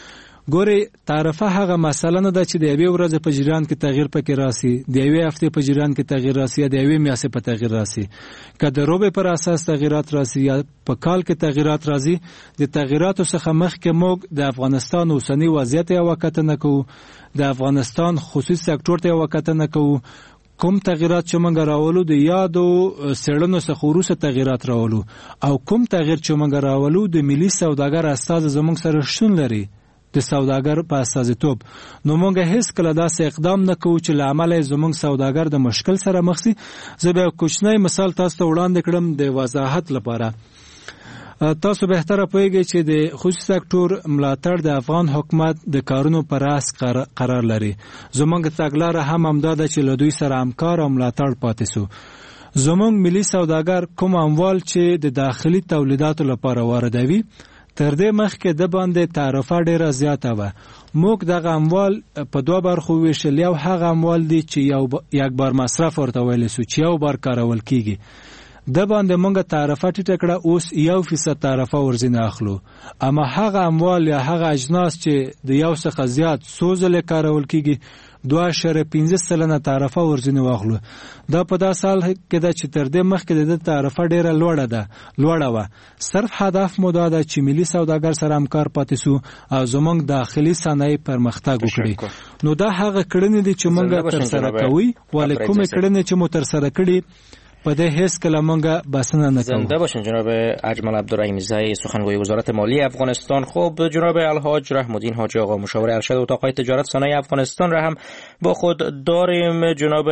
ګوري تعرفه هغه مسله نه ده چې د یوې ورځې په جریان کې تغییر پکې راسي، د یوې هفتې په جریان کې تغییر راسي، یا د یوې میاشتې په تغییر راسي. که د روبې پر اساس تغییرات راسي یا په کال کې تغییرات راځي، د تغییراتو څخه مخکې موږ د افغانستان اوسنی وضعیت یو کتنه کوو، د افغانستان خصوصي سکتور ته یو کتنه کوو، کوم تغییرات چې موږ راولو د یادو څېړنو څخه وروسته تغییرات راولو، او کوم تغییر چې موږ راولو د ملي سوداګر استازي زموږ سره شتون لري د سوداګر په استازیتوب. نو موږ هیڅ کله داسې اقدام نه کوو چې له امله زموږ سوداګر د مشکل سره مخ شي. زه به کوچنی مثال تاسو ته وړاندې کړم د وضاحت لپاره. تاسو بهتره پوهیږئ چې د خصوصي سکتور ملاتړ د افغان حکومت د کارونو پر راس قرار لري. زموږ تګلاره هم همدا ده چې له دوی سره همکار او ملاتړ پاتې سو. زموږ ملي سوداګر کوم اموال چې د داخلي تولیداتو لپاره واردوي، تر دې مخکې د باندې تعرفه ډیره زیاته وه. موږ دغه اموال په دوه برخو ویشل. یو هغه اموال دي چې یک بار مصرف ورته ویلی سو چې یو بار کارول کیږي، د باندې موږ تعرفه ټیټه کړه، اوس 1% تعرفه ورځینه اخلو. اما هغه اموال یا هغه اجناس چې د یو څخه زیات څو ځله کارول کیږي 2.15% تعرفه ورځینه واخلو. دا په دا سال کې ده چې تر دې مخکې د تعرفه ډیره لوړه وه. صرف هدف مو دا ده چې ملي سوداګر سره همکار پاتې سو او زموږ داخلي صنایع پرمختګ وکړي. نو دا هغه کړنې دي چې موږ ترسره کوو، ولې کومې کړنې چې مو ترسره کړي په دې هیڅ کله مونږه بسنه نه کوو. زنده باشین جناب اجمل عبدالرحیمیزی، سخنگوی وزارت مالی افغانستان. خب جناب الحاج رحم الدین حاجی آقا، مشاور ارشد اتاقهای تجارت صنایع افغانستان را هم با خود داریم. جناب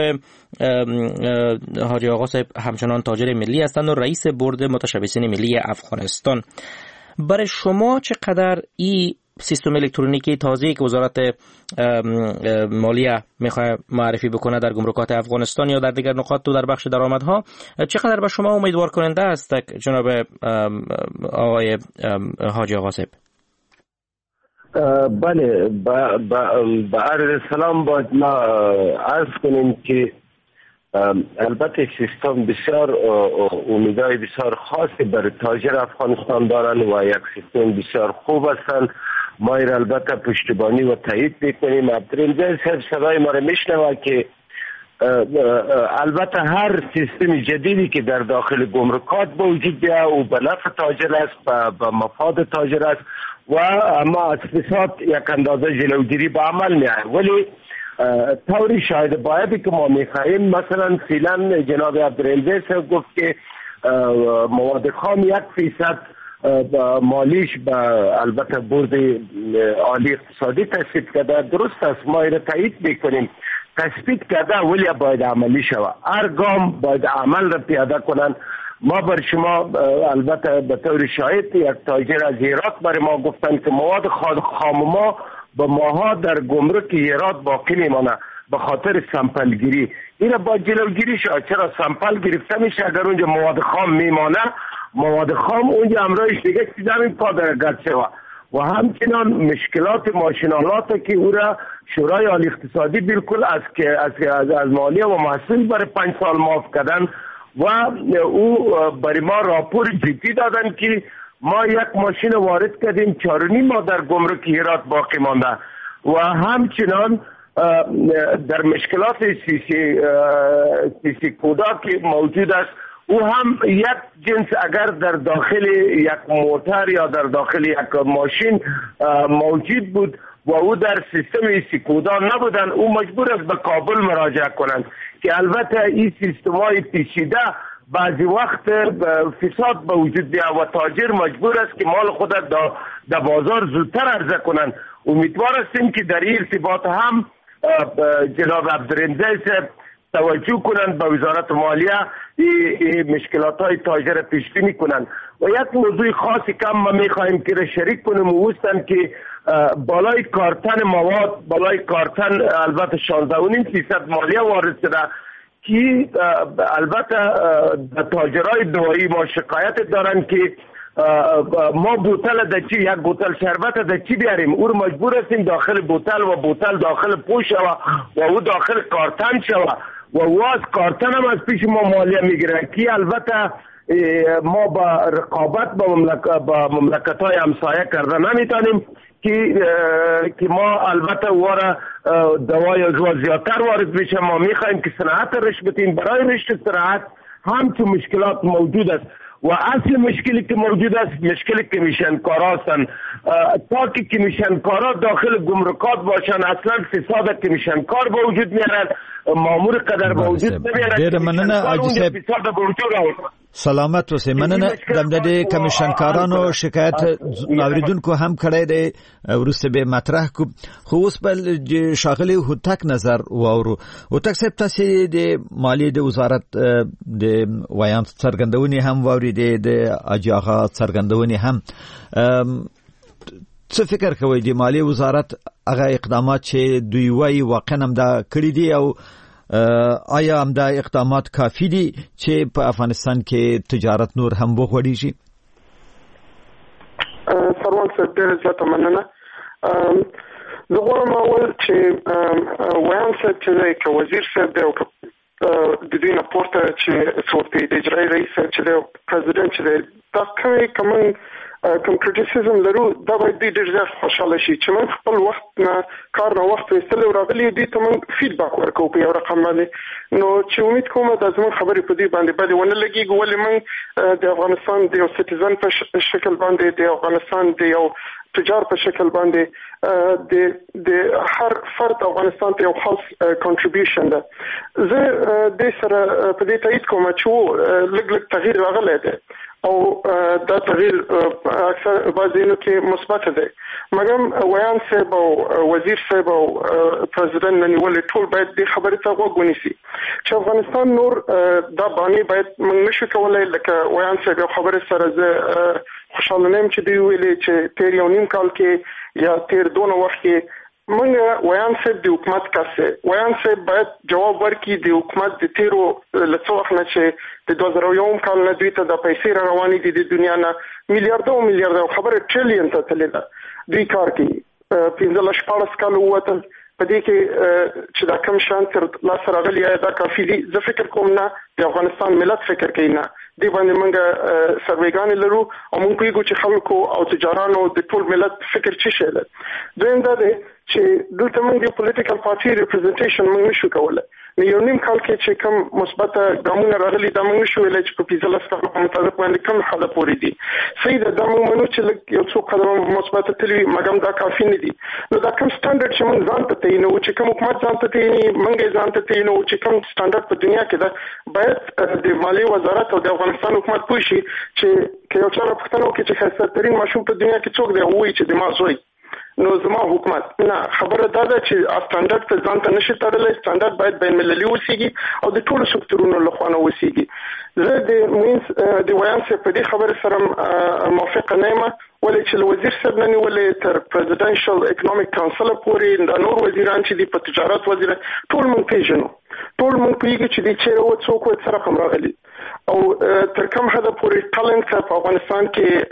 حاجی آقا صاحب همچنان تاجر ملی هستند و رئیس بورد متشبثین ملی افغانستان. برای شما چقدر این سیستم الکترونیکی تازه‌ای که وزارت مالیه میخواد معرفی بکنه در گمرکات افغانستان یا در دیگر نقاط و در بخش درآمدها، چقدر به شما امیدوار کننده است جناب آقای حاجی آقا صاحب؟ بله، با عرض سلام باید ما عرض کنیم که البته سیستم بسیار امیدهای بسیار خاصی برای تاجر افغانستان دارن و یک سیستم بسیار خوب هستند. ما این البته پشتیبانی و تایید میکنیم. عبدالرحیم صاحب صدای ما را میشنوه که البته هر سیستم جدیدی که در داخل گمرکات به وجود بیاید او به نفع تاجر است، به مفاد تاجر است و اما از فساد یک اندازه جلوگیری به عمل میآید. ولی طوری شاید بایدی که ما میخواهیم، مثلا فعلا جناب عبدالرحیم صاحب گفت که مواد خام 1% مالیش به البته بورد عالی اقتصادی تصویب کرده. درست است، ما این تایید میکنیم. تصویب کرده ولی باید عملی شود. هر گام باید عمل را پیاده کنند. ما بر شما البته به طور شاهد یک تاجر از هرات برای ما گفتن که مواد خام ما به ماها در گمرک هرات باقی میمانه به خاطر سمپلگیری. این با جلوگیری شد. چرا سمپل گرفته میشه؟ اگر اونجا مواد خام میمانه، مواد خام اونجا امرایش دیگه چیزا پا درگت شود. و همچنان مشکلات ماشینالات که او را شورای عالی اقتصادی بالکل از مالیه و محصول برای 5 سال معاف کردن و او برای ما راپور جدی دادن که ما یک ماشین وارد کردیم 4.5 ماه در گمرک هرات باقی مانده. و همچنان در مشکلات سی کودا که موجود است، او هم یک جنس اگر در داخل یک موتر یا در داخل یک ماشین موجود بود و او در سیستم سیکودا نبودن، او مجبور است به کابل مراجعه کنند که البته این سیستم های پیچیده بعضی وقت فساد به وجود بیاید و تاجر مجبور است که مال خود در بازار زودتر عرضه کنند. امیدوار هستیم که در این ارتباط هم جناب عبدالرحیم صاحب توجه کنند به وزارت مالیه این مشکلات های تاجر پیش بینی کنند. و یک موضوع خاصی که ما میخواهیم که شریک کنیم و که بالای کارتن مواد، بالای کارتن البته 16.5% مالیه وارد شده که البته تاجرای دوائی ما شکایت دارن که ما بوتل دچی یک بوتل شربت دچی بیاریم، او مجبور هستیم داخل بوتل و بوتل داخل پوش شود و او داخل کارتن شود و او از کارتن هم از پیش ما مالیه میگیره که البته ما با رقابت با مملکت‌های همسایه کرده نمیتونیم که ما البته واره دوای زیادتر وارد بشه. ما میخوایم که صنعت رشد بتیم. برای رشد صنعت همچون مشکلات موجود است و اصل مشکلی که موجود است مشکل کمیشنکارا هستند. تا که کمیشنکارا داخل گمرکات باشن اصلا فساد کمیشنکار به وجود میارن، مامور قدر به وجود نمیارن. ډیر مننه حاجی صاحب، سلامت اوسئ. مننه. د کمیشنکارانو شکایت اوریدونکو هم کړی دی، ورسته به مطرح کو. خو اوس بل شاغلی هوتک نظر واورو. هوتک صاحب تاسو د مالیې د وزارت د ویان څرګندونې هم واوري د اجي آغا څرګندونې هم. څه فکر کوئ د مالیې وزارت هغه اقدامات چې دوی وايي واقعا هم دا کړی دي او آیا هم دا اقدامات کافی دي چې په افغانستان کې تجارت نور هم وغوړیږي؟ سروان صاحب ډېره زیاته مننه. زه غواړم اول چې ویان صاحب چې دی که وزیر صاحب دی او که د دوی نه پورته چې څوک دی د اجرایي رئیس صاحب چې دی او پرزیدنټ چې دی، دا کوم کریټیسیزم لرو دا باید دوی ډېر زیات خوشحاله شي چې موږ خپل وخت نه کار نه وخت ویستلی او راغلي دوی ته موږ فیډباک ورکوو په یو رقم باندې. نو چې امید کوم دا زموږ خبرې په دوی باندې بدې ونه لګېږي، ولې موږ د افغانستان د یو سټیزن په شکل باندې د افغانستان د یو تجار په شکل باندې د هر فرد افغانستان ته یو خاص کنټریبیوشن ده. زه د سره په دې تایید کوم چې لږ تغییر راغلی دی او دا تغییر اکثر بعضینو کې مثبت دی، مګر ویان صاحب او وزیر صاحب او پرزیدنت ننیولې ټول باید دې خبرې ته غوږ ونیسي چې افغانستان نور دا باندې باید موږ نشو کولای لکه ویان صاحب یو خبرې سره زه خوشحاله نیم چې دوی ویلې چې تیر یو نیم کال کې یا تیر دونه وخت کې موږ ویان صاحب د حکومت کاسه ویان صاحب باید جواب ورکړي د حکومت د تیرو لڅو وخت نه چې د 2001 کال نه دوی ته د پیسې روانې دي د دنیا نه میلیارډ خبره ټریلیون ته تللی ده. دوی کار کوي 15-14 کال ووتل په دې کې چې دا کم شان تر لاس راغلی دا کافي دي. زه فکر کوم نه د افغانستان ملت فکر کوي نه دی باندې موږ سروېګان لرو او موږ پیګو چې خلکو او تجارانو د ټول ملت فکر چی شي ده. دویم دا دی چې دلته موږ د پولیټیکل پارټي ریپرزنټیشن موږ نشو کولای. نو یو نیم کال کې چې کوم مثبت ګامونه راغلي دا موږ نشو ویلای چې په 15 کال په مطابق باندې کوم حاله پورې دي. صحیح ده، دا موږ منو چې یو څو قدم مثبت تللی مګم دا کافي نه دي. نو دا کوم سټانډرډ چې موږ ځان ته تینو چې کوم حکومت ځان ته تیني موږ ځان ته تینو چې کوم سټانډرډ په دنیا کې ده باید د مالیې وزارت او د افغانستان حکومت پوه شي چې یو چا پښتنو کې چې خاصه ترين ماشوم په دنیا کې څوک دی وایي چې د ما زوی نو زما حکومت نه خبره دا ده چې سټانډرډ ته ځان ته نشي تړلی. سټانډرډ باید بین المللي وسیږي او د ټولو سکتورونو لخوا نه وسیږي. زه د ویان صاحب په دې خبره سره موافقه نه یم، ولې چې وزیر صاحب نه نیولې تر پرزیدنشل اکونومیک کونسل پورې د نور وزیران چې د تجارت وزیر ټول مونږ پیژنو، ټول مونږ پیږي چې د چیرې و څوک سره کوم راغلي او تر کوم حد پورې ټالنت په افغانستان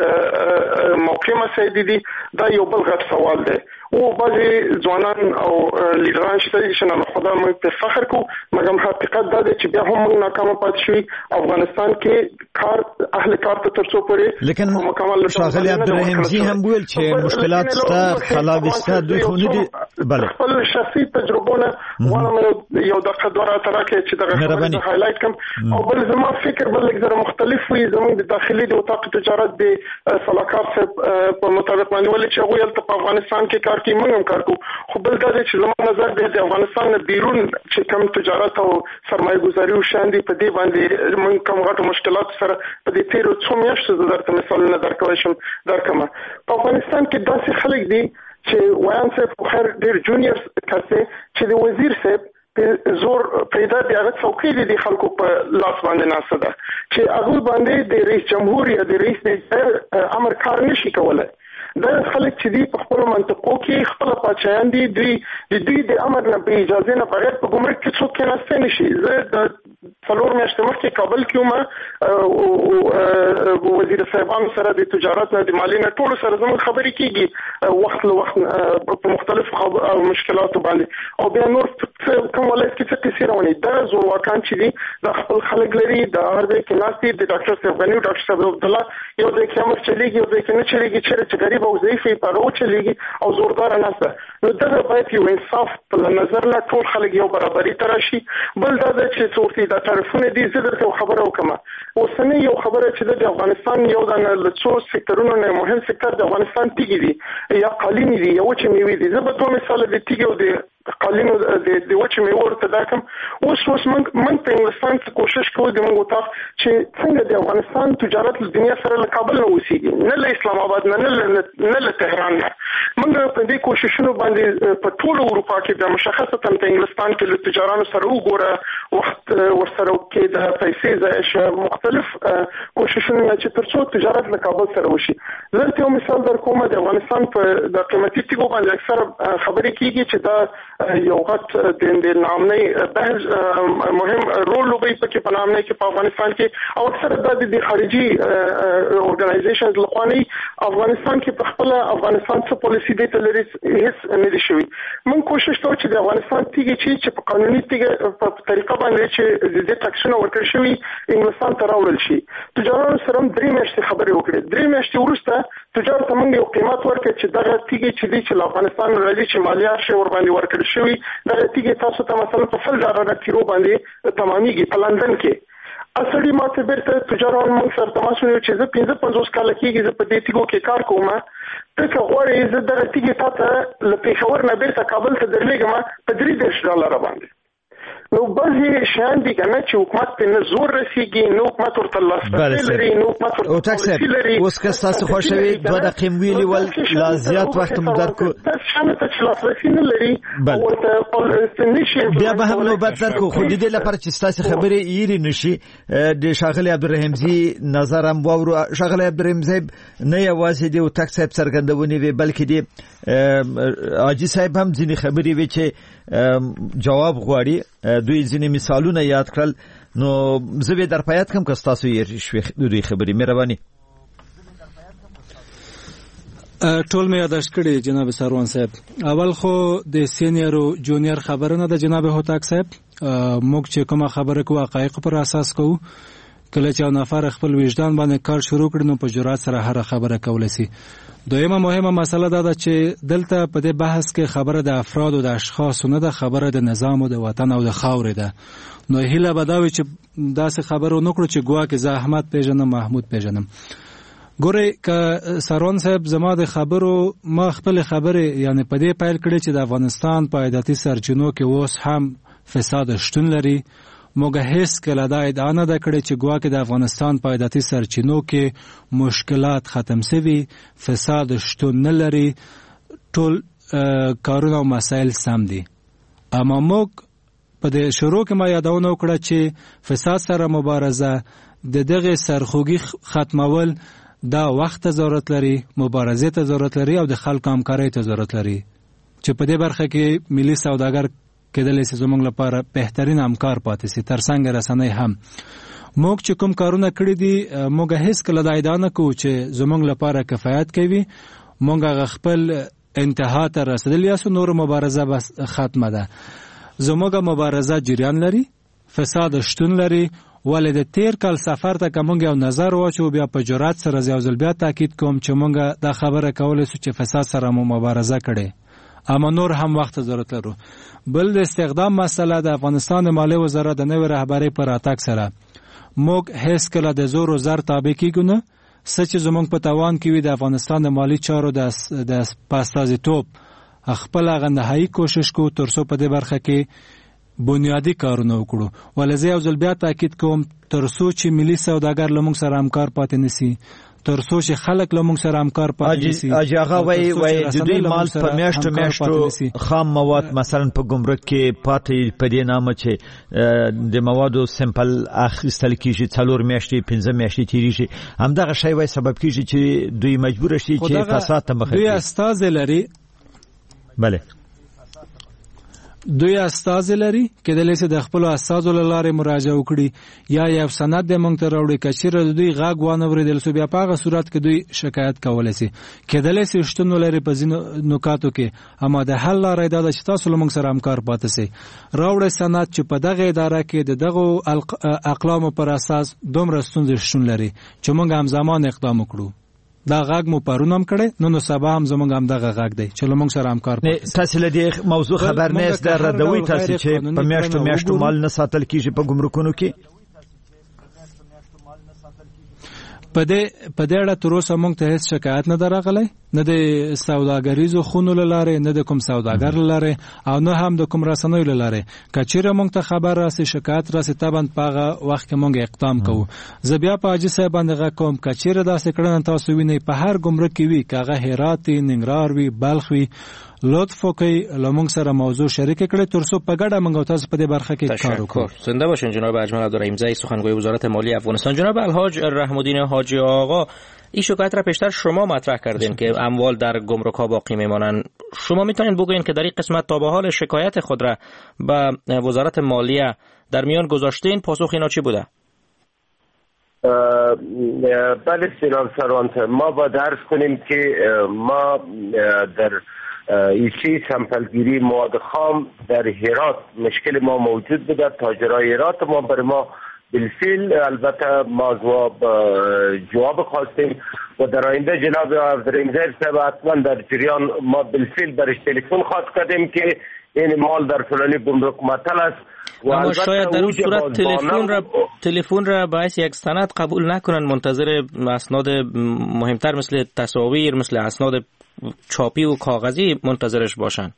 کې موقع مساعد دي. دا یو بل غټ سوال دی او بعضی ځوانان او لیډران چې نن خدای موږ په فخر کو مګم حقیقت دا دی چې بیا هم موږ ناکام پات شوي افغانستان کې کار اهل کار ته ترڅو پورې. لیکن شاغلی عبدالرحیم زی هم ویل چې مشکلات ستا خلاوسته دوی خو نه دي. بله خپل شخصي تجربونه ولې یو دغه دوره ترکه چې دغه خبره هایلایټ کوم او بل زما فکر بل لږ مختلف وي زموږ د داخلي د وطاق تجارت د صلاحکار په مطابق باندې ولې چې هغه په افغانستان کې کار کوي موږ هم کار کوو. خو بل دا چې زما نظر د افغانستان نه بیرون چې کوم تجارت او سرمایه گذاري او شاندي په دې باندې موږ کوم غټ مشکلات سره په دې تیرو څو میاشتو درته مثال نه درکوي شم درکمه. په افغانستان کې داسې خلک دي چې ویان صاحب خیر ډېر جونیور کسه چې د وزیر صاحب زور پیدا دی هغه څوکۍ دي خلکو په لاس باندې ناسه ده چې هغه باندې د رئیس جمهور یا د رئیس د امر کار نشي کولای. دا خلک چې دی په خپل منطقو کې خپل پاچایان دي دوی د امر نه په اجازه نه بغیر په ګمرک کې څوک نه ستنی نشي. زه د څلور میاشتې مخکې کابل کې وم وزیر صاحبانو سره د تجارت نه د مالیې نه ټول سره زموږ خبرې کیږي وخت له وخت په مختلف مشکلاتو باندې او بیا نور کوم ولایت کې څه کیسې روانې دا زورواکان چې دي د خپل خلک لري د هر ځای کې ناستي د ډاکټر صاحب غنی او ډاکټر صاحب عبد الله یو ځای کې امر چلیږي یو ځای کې نه چلیږي چې غریب او ضعیف یې په هغه چلیږي او زوردار ناسته نو دا باید یو انصاف په نظر لا ټول خلک یو برابرۍ ته راشي بل دا چې څوک دا طرفونه دي زه درته خبره وکم اوسنۍ یو خبره چې د افغانستان یو د څو سکتورونو نه مهم سکتور د افغانستان تیږي دي یا قالین دي یا وچه میوې دي زه به دوه مثال د تیږي او د قالینو د وچه میوې ورته دا کوم اوس موږ په انګلستان کې کوشش کوو د موږ ته چې څنګه د افغانستان تجارت له دنیا سره له کابل نه وسیږي نه له اسلام آباد نه له تهران نه موږ په دې کوششونو باندې په ټول اروپا کې د مشخصه په انګلستان کې له تجارانو سره وګوره وخت ورسره کې د پیسې ځای مختلف کوششونه چې ترڅو تجارت له کابل سره وشي زه یو مثال درکوم د افغانستان په د قیمتي تیږو باندې اکثر خبرې کیږي چې دا یو غټ د نامنۍ بحث مهم رول لوبي پکې په نامنۍ کې په افغانستان کې او اکثر د خارجي اورګنایزیشنز لخواني افغانستان کې په خپل افغانستان څخه پالیسي دی ته لري هیڅ نه دي شوی موږ کوشش کوو چې د افغانستان تیږي چې په قانوني تیږي په طریقه باندې چې د ټاکسونو ورکړل شوی انګلستان ته راوړل شي تجارانو سره درې میاشتې خبرې وکړې درې میاشتې وروسته تجارت ته موږ یو قیمت ورکړ چې دغه تیږي چې دی چې افغانستان راځي چې مالیات شي ور باندې ورکړل شوی دغه تیږي تاسو ته مثلا په $100 کیلو باندې تمامېږي په لندن کې اصلي ماته بیرته تجاران موږ سره تماس ونیو چې زه 55 کال کېږي زه په دې تیږو کې کار کوم ته که غواړې زه دغه تیږي تاته له پېښور نه بیرته کابل ته درلېږم په $30 باندې نو بعضې شیان دي که نه چې حکومت پرې نه زور رسېږي نو حکومت ورته لاسرسی لري نو حکومت ورته پالیسي لري اوس که ستاسو خوښه وي 2 دقیقې ویلي ول لا زیات وخت مو درکړو شیانو ته چې لاسرسی نه لري ورته نشي بیا به هم نوبت درکړو خو د دې لپاره چې ستاسو خبرې ایرې نشي د ښاغلي عبدالرحیمزي نظر هم واورو ښاغلی عبدالرحیمزی نه یوازې د هوتک صاحب څرګندونې وې بلکې د حاجي صاحب هم ځینې خبرې وې چې جواب غواړي دوی ځینې مثالونه یاد کړل نو زه به در پایت کوم که تاسو یې شوي دوی خبرې مهرباني ټول مې یاداشت کړي جناب سروان صاحب اول خو د سینیر او جونیئر خبرونه د جناب هوتک صاحب موږ چې کومه خبره کوو حقایق پر اساس کوو کله چې یو نفر خپل وجدان باندې کار شروع کړي نو په جرأت سره هر خبره کولای شي دویمه مهمه مسله دا ده چې دلته په دې بحث کې خبره د افراد او د اشخاص نه ده خبره د نظام او د وطن او د خاورې ده نو هیله به دا وي چې داسې خبرو نکړو چې ګوا کې زه احمد پیژنم محمود پیژنم ګورئ که سروان صاحب زما د خبرو ما خپل خبرې یعنی په دې پیل کړې چې د افغانستان په عایداتي سرچینو کې اوس هم فساد شتون لري موږ هیڅ کله دا ادعا نه ده کړې چې ګوا کې د افغانستان په عایداتي سرچینو کې مشکلات ختم شوي فساد شتون نه لري ټول کارونه او مسایل سم دي اما موږ په دې شروع کې ما یادونه وکړه چې فساد سره مبارزه د دغه سرخوږي ختمول دا وخت ضرورت لري مبارزه ته ضرورت لري او د خلکو همکارۍ ته ضرورت لري چې په دې برخه کې ملي سوداګر کېدلی شي زموږ لپاره بهترین همکار پاتې شي ترڅنګ رسنۍ هم موږ چې کوم کارونه کړي دي موږ هیڅ کله دا ادعا نه کوو چې زموږ لپاره کفایت کوي موږ خپل انتها ته رسیدلی یو نور مبارزه بس ختمه ده زموږ مبارزه جریان لري فساد شتون لري ولې د تیر کال سفر ته کوم یو نظر واچو بیا په جرأت سره یو ځل بیا تاکید کوم چې موږ دا خبره کولای شو چې فساد سره مبارزه کړي اما نور هم وخت ضرورت لرو بل د استخدام مسله د افغانستان مالیې وزارت د نوې رهبرۍ پر اتاک سره موږ هیڅ کله د زور او زر تابع کیږو نه سچ زموږ په توان کې وي د افغانستان د مالی چارو د پاستازیتوب خپل غندهایی کوشش کو ترڅو په دې برخه کې بنیادی کارونه وکړو ولې یو ځل بیا تاکید کوم ترڅو چې ملي سوداګر له موږ سره همکار پاتې نشي ترڅو چې خلک له موږ سره همکار پاتې نشي اجازه وای د دوی مال په میاشتو خام مواد مثلا په ګمرک کې پاتې په دې نامه چې د موادو سمپل اخیستل کیږي 4 میاشتې 15 میاشتې تیریږي همدغه شی وای سبب کیږي چې دوی مجبور شي چې فساد ته مخه دوی استاد لري بله دوی استازي لري کېدلی شي د خپل استازو لاره مراجعه وکړي یا یو سند د مونږ ته راوړي کچېره دوی غاګ وانه ورېدل سو بیا په هغه صورت کې دوی شکایت کولای شي کېدلی شي شتون لري په ځینو نکاتو کې اما د حل لاره دا چې تاسو له مونږ سره همکار پاتې شئ راوړی سند چې په دغه اداره کې د دغه اقلامو پر اساس دومره ستونزې شتون لري چې مونږ هم زمان اقدام وکړو دا غاګ مو پرونم کړي نو سبا هم زمونږ هم دغه غاګ دی چې لمونږ سره همکار پاتې تاسو له دې موضوع خبر نه است در ردوي تاسو چې په میاشتو مال نه ساتل کیږي په ګمرکونو کې په دې اړه تر اوسه موږ ته هیڅ شکایت نه درغلی نه د سوداګریزو خونو لاره نه د کوم سوداګر لاره او نه هم د کوم رسنیو لاره کچېره موږ ته خبر راسي شکایت راسي تابند پاغه وخت کې موږ اقدام کوو زه بیا په اجي صاحب باندې کوم کچېره داسې کړنه تاسو وینئ په هر ګمرک کې وي کاغه هرات ننګرهار وي بلخ وي لطف وکړئ لمونږ سره موضوع شریک کړئ ترڅو په ګډه موږ تاسو په دې برخه کې کار وکړو. زنده باشین جناب اجمل عبدالرحیمزی سخنگوی وزارت مالی افغانستان. جناب الحاج رحم‌الدین حاجی آقا این شکایت را پیشتر شما مطرح کردین که اموال در گمرک ها باقی میمانند. شما میتونین بگوین که در این قسمت تا به حال شکایت خود را به وزارت مالیه در میان گذاشتین پاسخ اینا چی بوده؟ بله جناب سروان ما با درس کنیم که ما در ایشی سمپلگیری مواد خام در هرات مشکل ما موجود بوده. تاجرای هرات ما برای ما بالفعل البته ما جواب خواستیم و در آینده جناب عبدالرحیمزی صاحب حتما در جریان ما بالفعل برش تلفن خواست کردیم که این مال در فلانی گمرک معطل است و اما شاید در اون صورت تلفن را باعث یک سند قبول نکنن منتظر اسناد مهمتر مثل تصاویر مثل اسناد چاپی و کاغذی منتظرش باشن.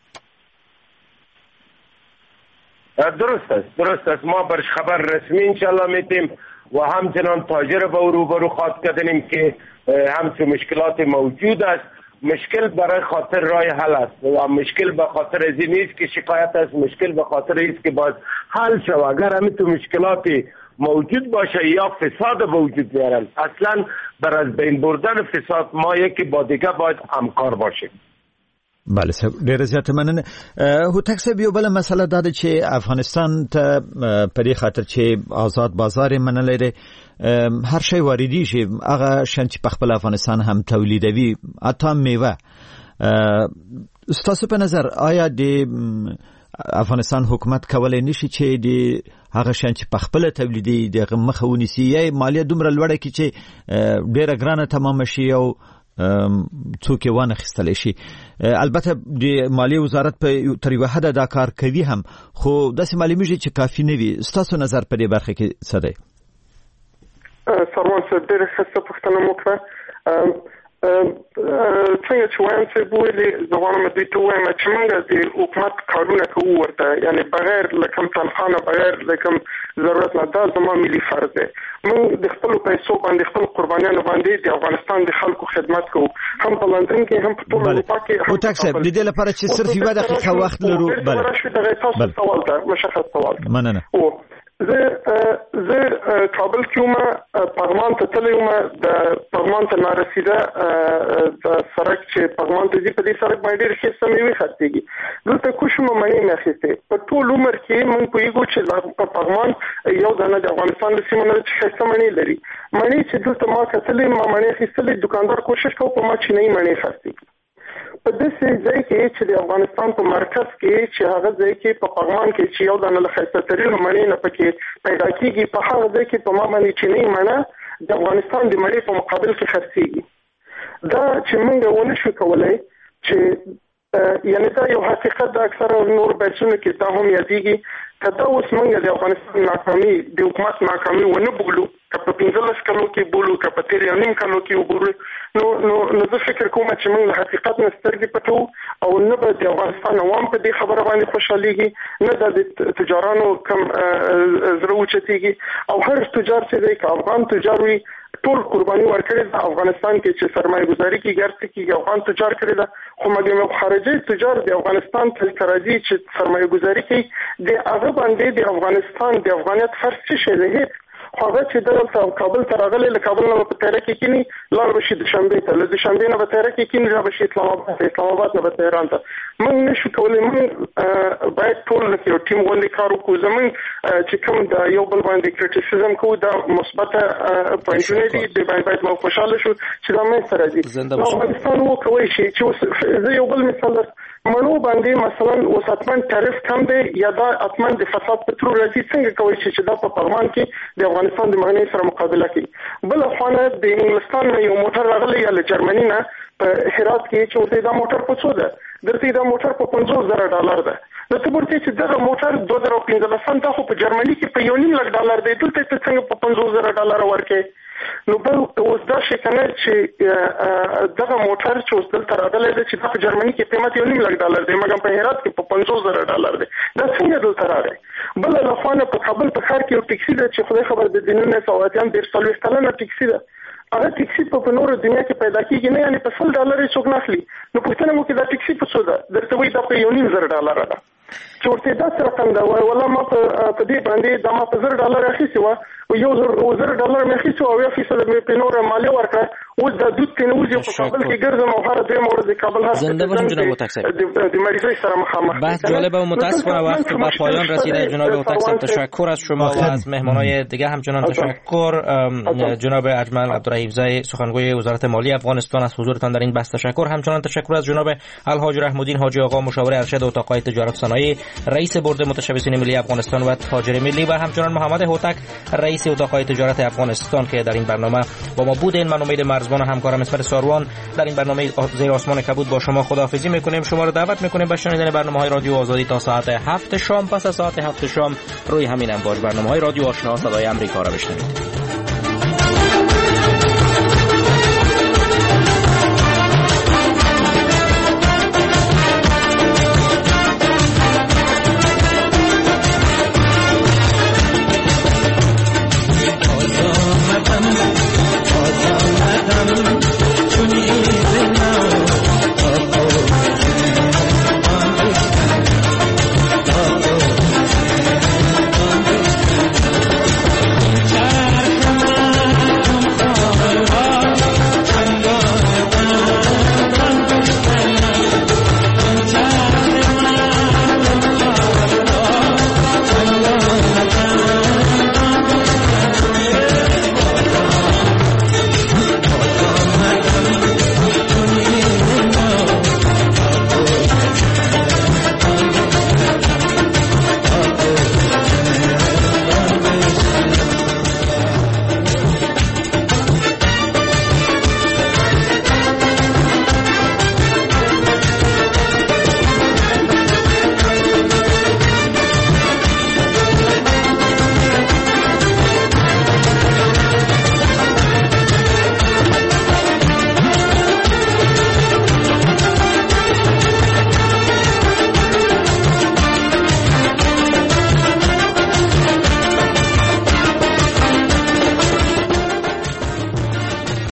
درست است ما برش خبر رسمی انشالله میتیم و همچنان تاجر با روبرو خواست کردیم که همچون مشکلات موجود است. مشکل برای خاطر رای حل است و مشکل به خاطر از این نیست که شکایت است. مشکل به خاطر است که باید حل شود. اگر همین تو مشکلاتی موجود باشه یا فساد وجود میارن اصلا بر از بین بردن فساد ما یکی با دیگه باید همکار باشیم. بله صاحب ډیره زیاته مننه. هوتک صاحب یو بل مسله دا ده چې افغانستان ته په دې خاطر چې آزاد بازار منلای دی هر شی واردی شي هغه شان چې په خپل افغانستان هم تولیدوي اته میوه. ستاسو په نظر آیا د افغانستان حکومت کولای نشي چې د هغه شان چې په خپل تولیدي د مخه ونیسي یا مالیه دومره لوړه کړي چې ډیره ګرانه تمام شي او څوک یې وانه خستلی شي؟ البته د مالیې وزارت په تر یوه حده دا کار کوي هم خو داسې معلومیږي چې کافي نه وي. ستاسو نظر په دې برخه کې څه دی؟ سروان صاحب ډېره ښه پوښتنه مو کړه. څنګه چې وایم چې بولې زه غواړم دوی ته ووایم چې موږ د حکومت کارونه کوو ورته یعنې بغیر له کوم تنخوا نه بغیر له کوم ضرورت نه دا زما ملي فرض دی. موږ د خپلو پیسو باندې خپل قربانیانو باندې د افغانستان د خلکو خدمت کوو هم په لندن کې هم په ټول اروپا کې. هوتک صاحب د دې لپاره چې صرف یوه دقیقه وخت لرو. بله تاسو سوال ته مشخص سوال مننه. زه کابل کې وم پغمان ته تللی وم د پغمان ته نارسیده د سړک چې پغمان ته ځي په دې سړک باندې ډېرې ښایسته مېوې خرڅېږي. دلته کوشم مڼې مې اخیستې په ټول عمر کې موږ پوهېږو چې په پغمان یو دانه د افغانستان د سیمو نه چې ښایسته مڼې لري. مڼې چې دلته ما کتلې ما مڼې اخیستلې دوکاندار کوشش کوو په ما چینایي مڼې خرڅېږي. په داسې ځای کې چې د افغانستان په مرکز کې چې هغه ځای کې په پغمان کې چې یو دانه له ښایسته ترینو مڼې نه پکې پیدا کېږي په هغه ځای کې په ما باندې چینایي مڼه د افغانستان د مڼې په مقابل کې خرڅېږي. دا چې موږ ونه شو کولی چې یعنې دا یو حقیقت د اکثره نور بحثونو کې دا هم یادېږي که دا اوس موږ د افغانستان ناکامي د حکومت ناکامي ونه بولو که په 15 کلو کې بولو که په 13.5 کلو کې وګورو نو زه فکر کوم چې موږ له حقیقت نه سترګې پټو او نه به د افغانستان عوام په دې خبره باندې خوشحالېږي نه د تجارانو کم زړه اوچتېږي او هر تجار چې دی که افغان تجار وي ټول قرباني ورکړې ده. افغانستان کې چې سرمایه گذاري کېږي هر څه کېږي افغان تجار کړی ده خو مګر خارجي تجار د افغانستان ته راځي چې سرمایه گذاري کوي د هغه باندې د افغانستان د افغانیت هر څه شی دی هغه چې د کابل ته راغلی له کابل نه په تیاره کې کینی لار بشي د شنبه ته له شنبه نه په تیاره کې کینی را بشي اسلام آباد نه په تهران ته موږ نشو کولای موږ باید ټول یو ټیم غونډه کار وکړو زموږ چې کوم د یو بل باندې کریټیسیزم کوو دا مثبت پوینټونه دي د باید مو خوشاله شو چې دا مې سره دي افغانستان وکوي چې زه یو بل مثال منو باندې مثلا وساتمن تعریف کم دی یا دا اتمن د فساد پترول راځي څنګه کوي چې دا په پرمان کې د افغانستان د مغنی سره مقابله کوي بل خانه د انګلستان یو موټر راغلی یا له جرمني نه په هرات کې چې ورته دا موټر په څو ده درته دا موټر په $50,000 ده نو ته ورته چې دا موټر 2015 ته په جرمني کې په $1,00,000 دی دلته څنګه په $50,000 ورکې نو بل اوس دا شي کنه چې دغه موټر چې اوس دلته راغلی دی چې په جرمني کې قیمت $1,00,000 دی مګر په هرات کې په $50,000 دی دا څنګه دلته راغی بل له خانه په کابل په ښار کې یو ټیکسي ده چې خدای خبر د دینونو سواتیان ډیر څلوي کلنه ټیکسي ده هغه ټیکسي په نورو دنیا کې پیدا کیږي نه یعنی په $100 څوک نه اخلي نو پوښتنه مو کې دا ټیکسي په څو ده درته وایي دا په $1,000 ده چې ورته دا سره څنګه وای ولا ما په دې باندې دا ما په $1,000 اخیستی و او $1,000 مې اخیستی او 1% مې په نور مالیه ورکړه اوس د دوت تنوز په کابل کې ګرځم او هر دې مورد کابل هر زنده باشین جناب متکسب د مریضای سره مخامخ بحث جالب و متاسفانه وقت به پایان رسیده جناب متکسب تشکر از شما و از مهمانای دیگه همچنان تشکر جناب اجمل عبدالرحیمزی سخنگوی وزارت مالی افغانستان از حضورتان در این بحث تشکر همچنان تشکر از جناب الحاج رحم‌الدین حاجی آقا مشاور ارشد اتاق‌های تجارت صنایع رئیس بورد متشبثین ملی افغانستان و تاجر ملی و همچنان محمد هوتک رئیس اتاق‌های تجارت افغانستان که در این برنامه با ما بودین. من امید مرزبان و همکارم اسمت ساروان در این برنامه زیر آسمان کبود با شما خداحافظی میکنیم. شما رو دعوت میکنیم به شنیدن برنامه‌های رادیو آزادی تا ساعت 7 شام. پس از ساعت 7 شام روی همین امواج برنامه‌های رادیو آشنا صدای آمریکا را بشنوید.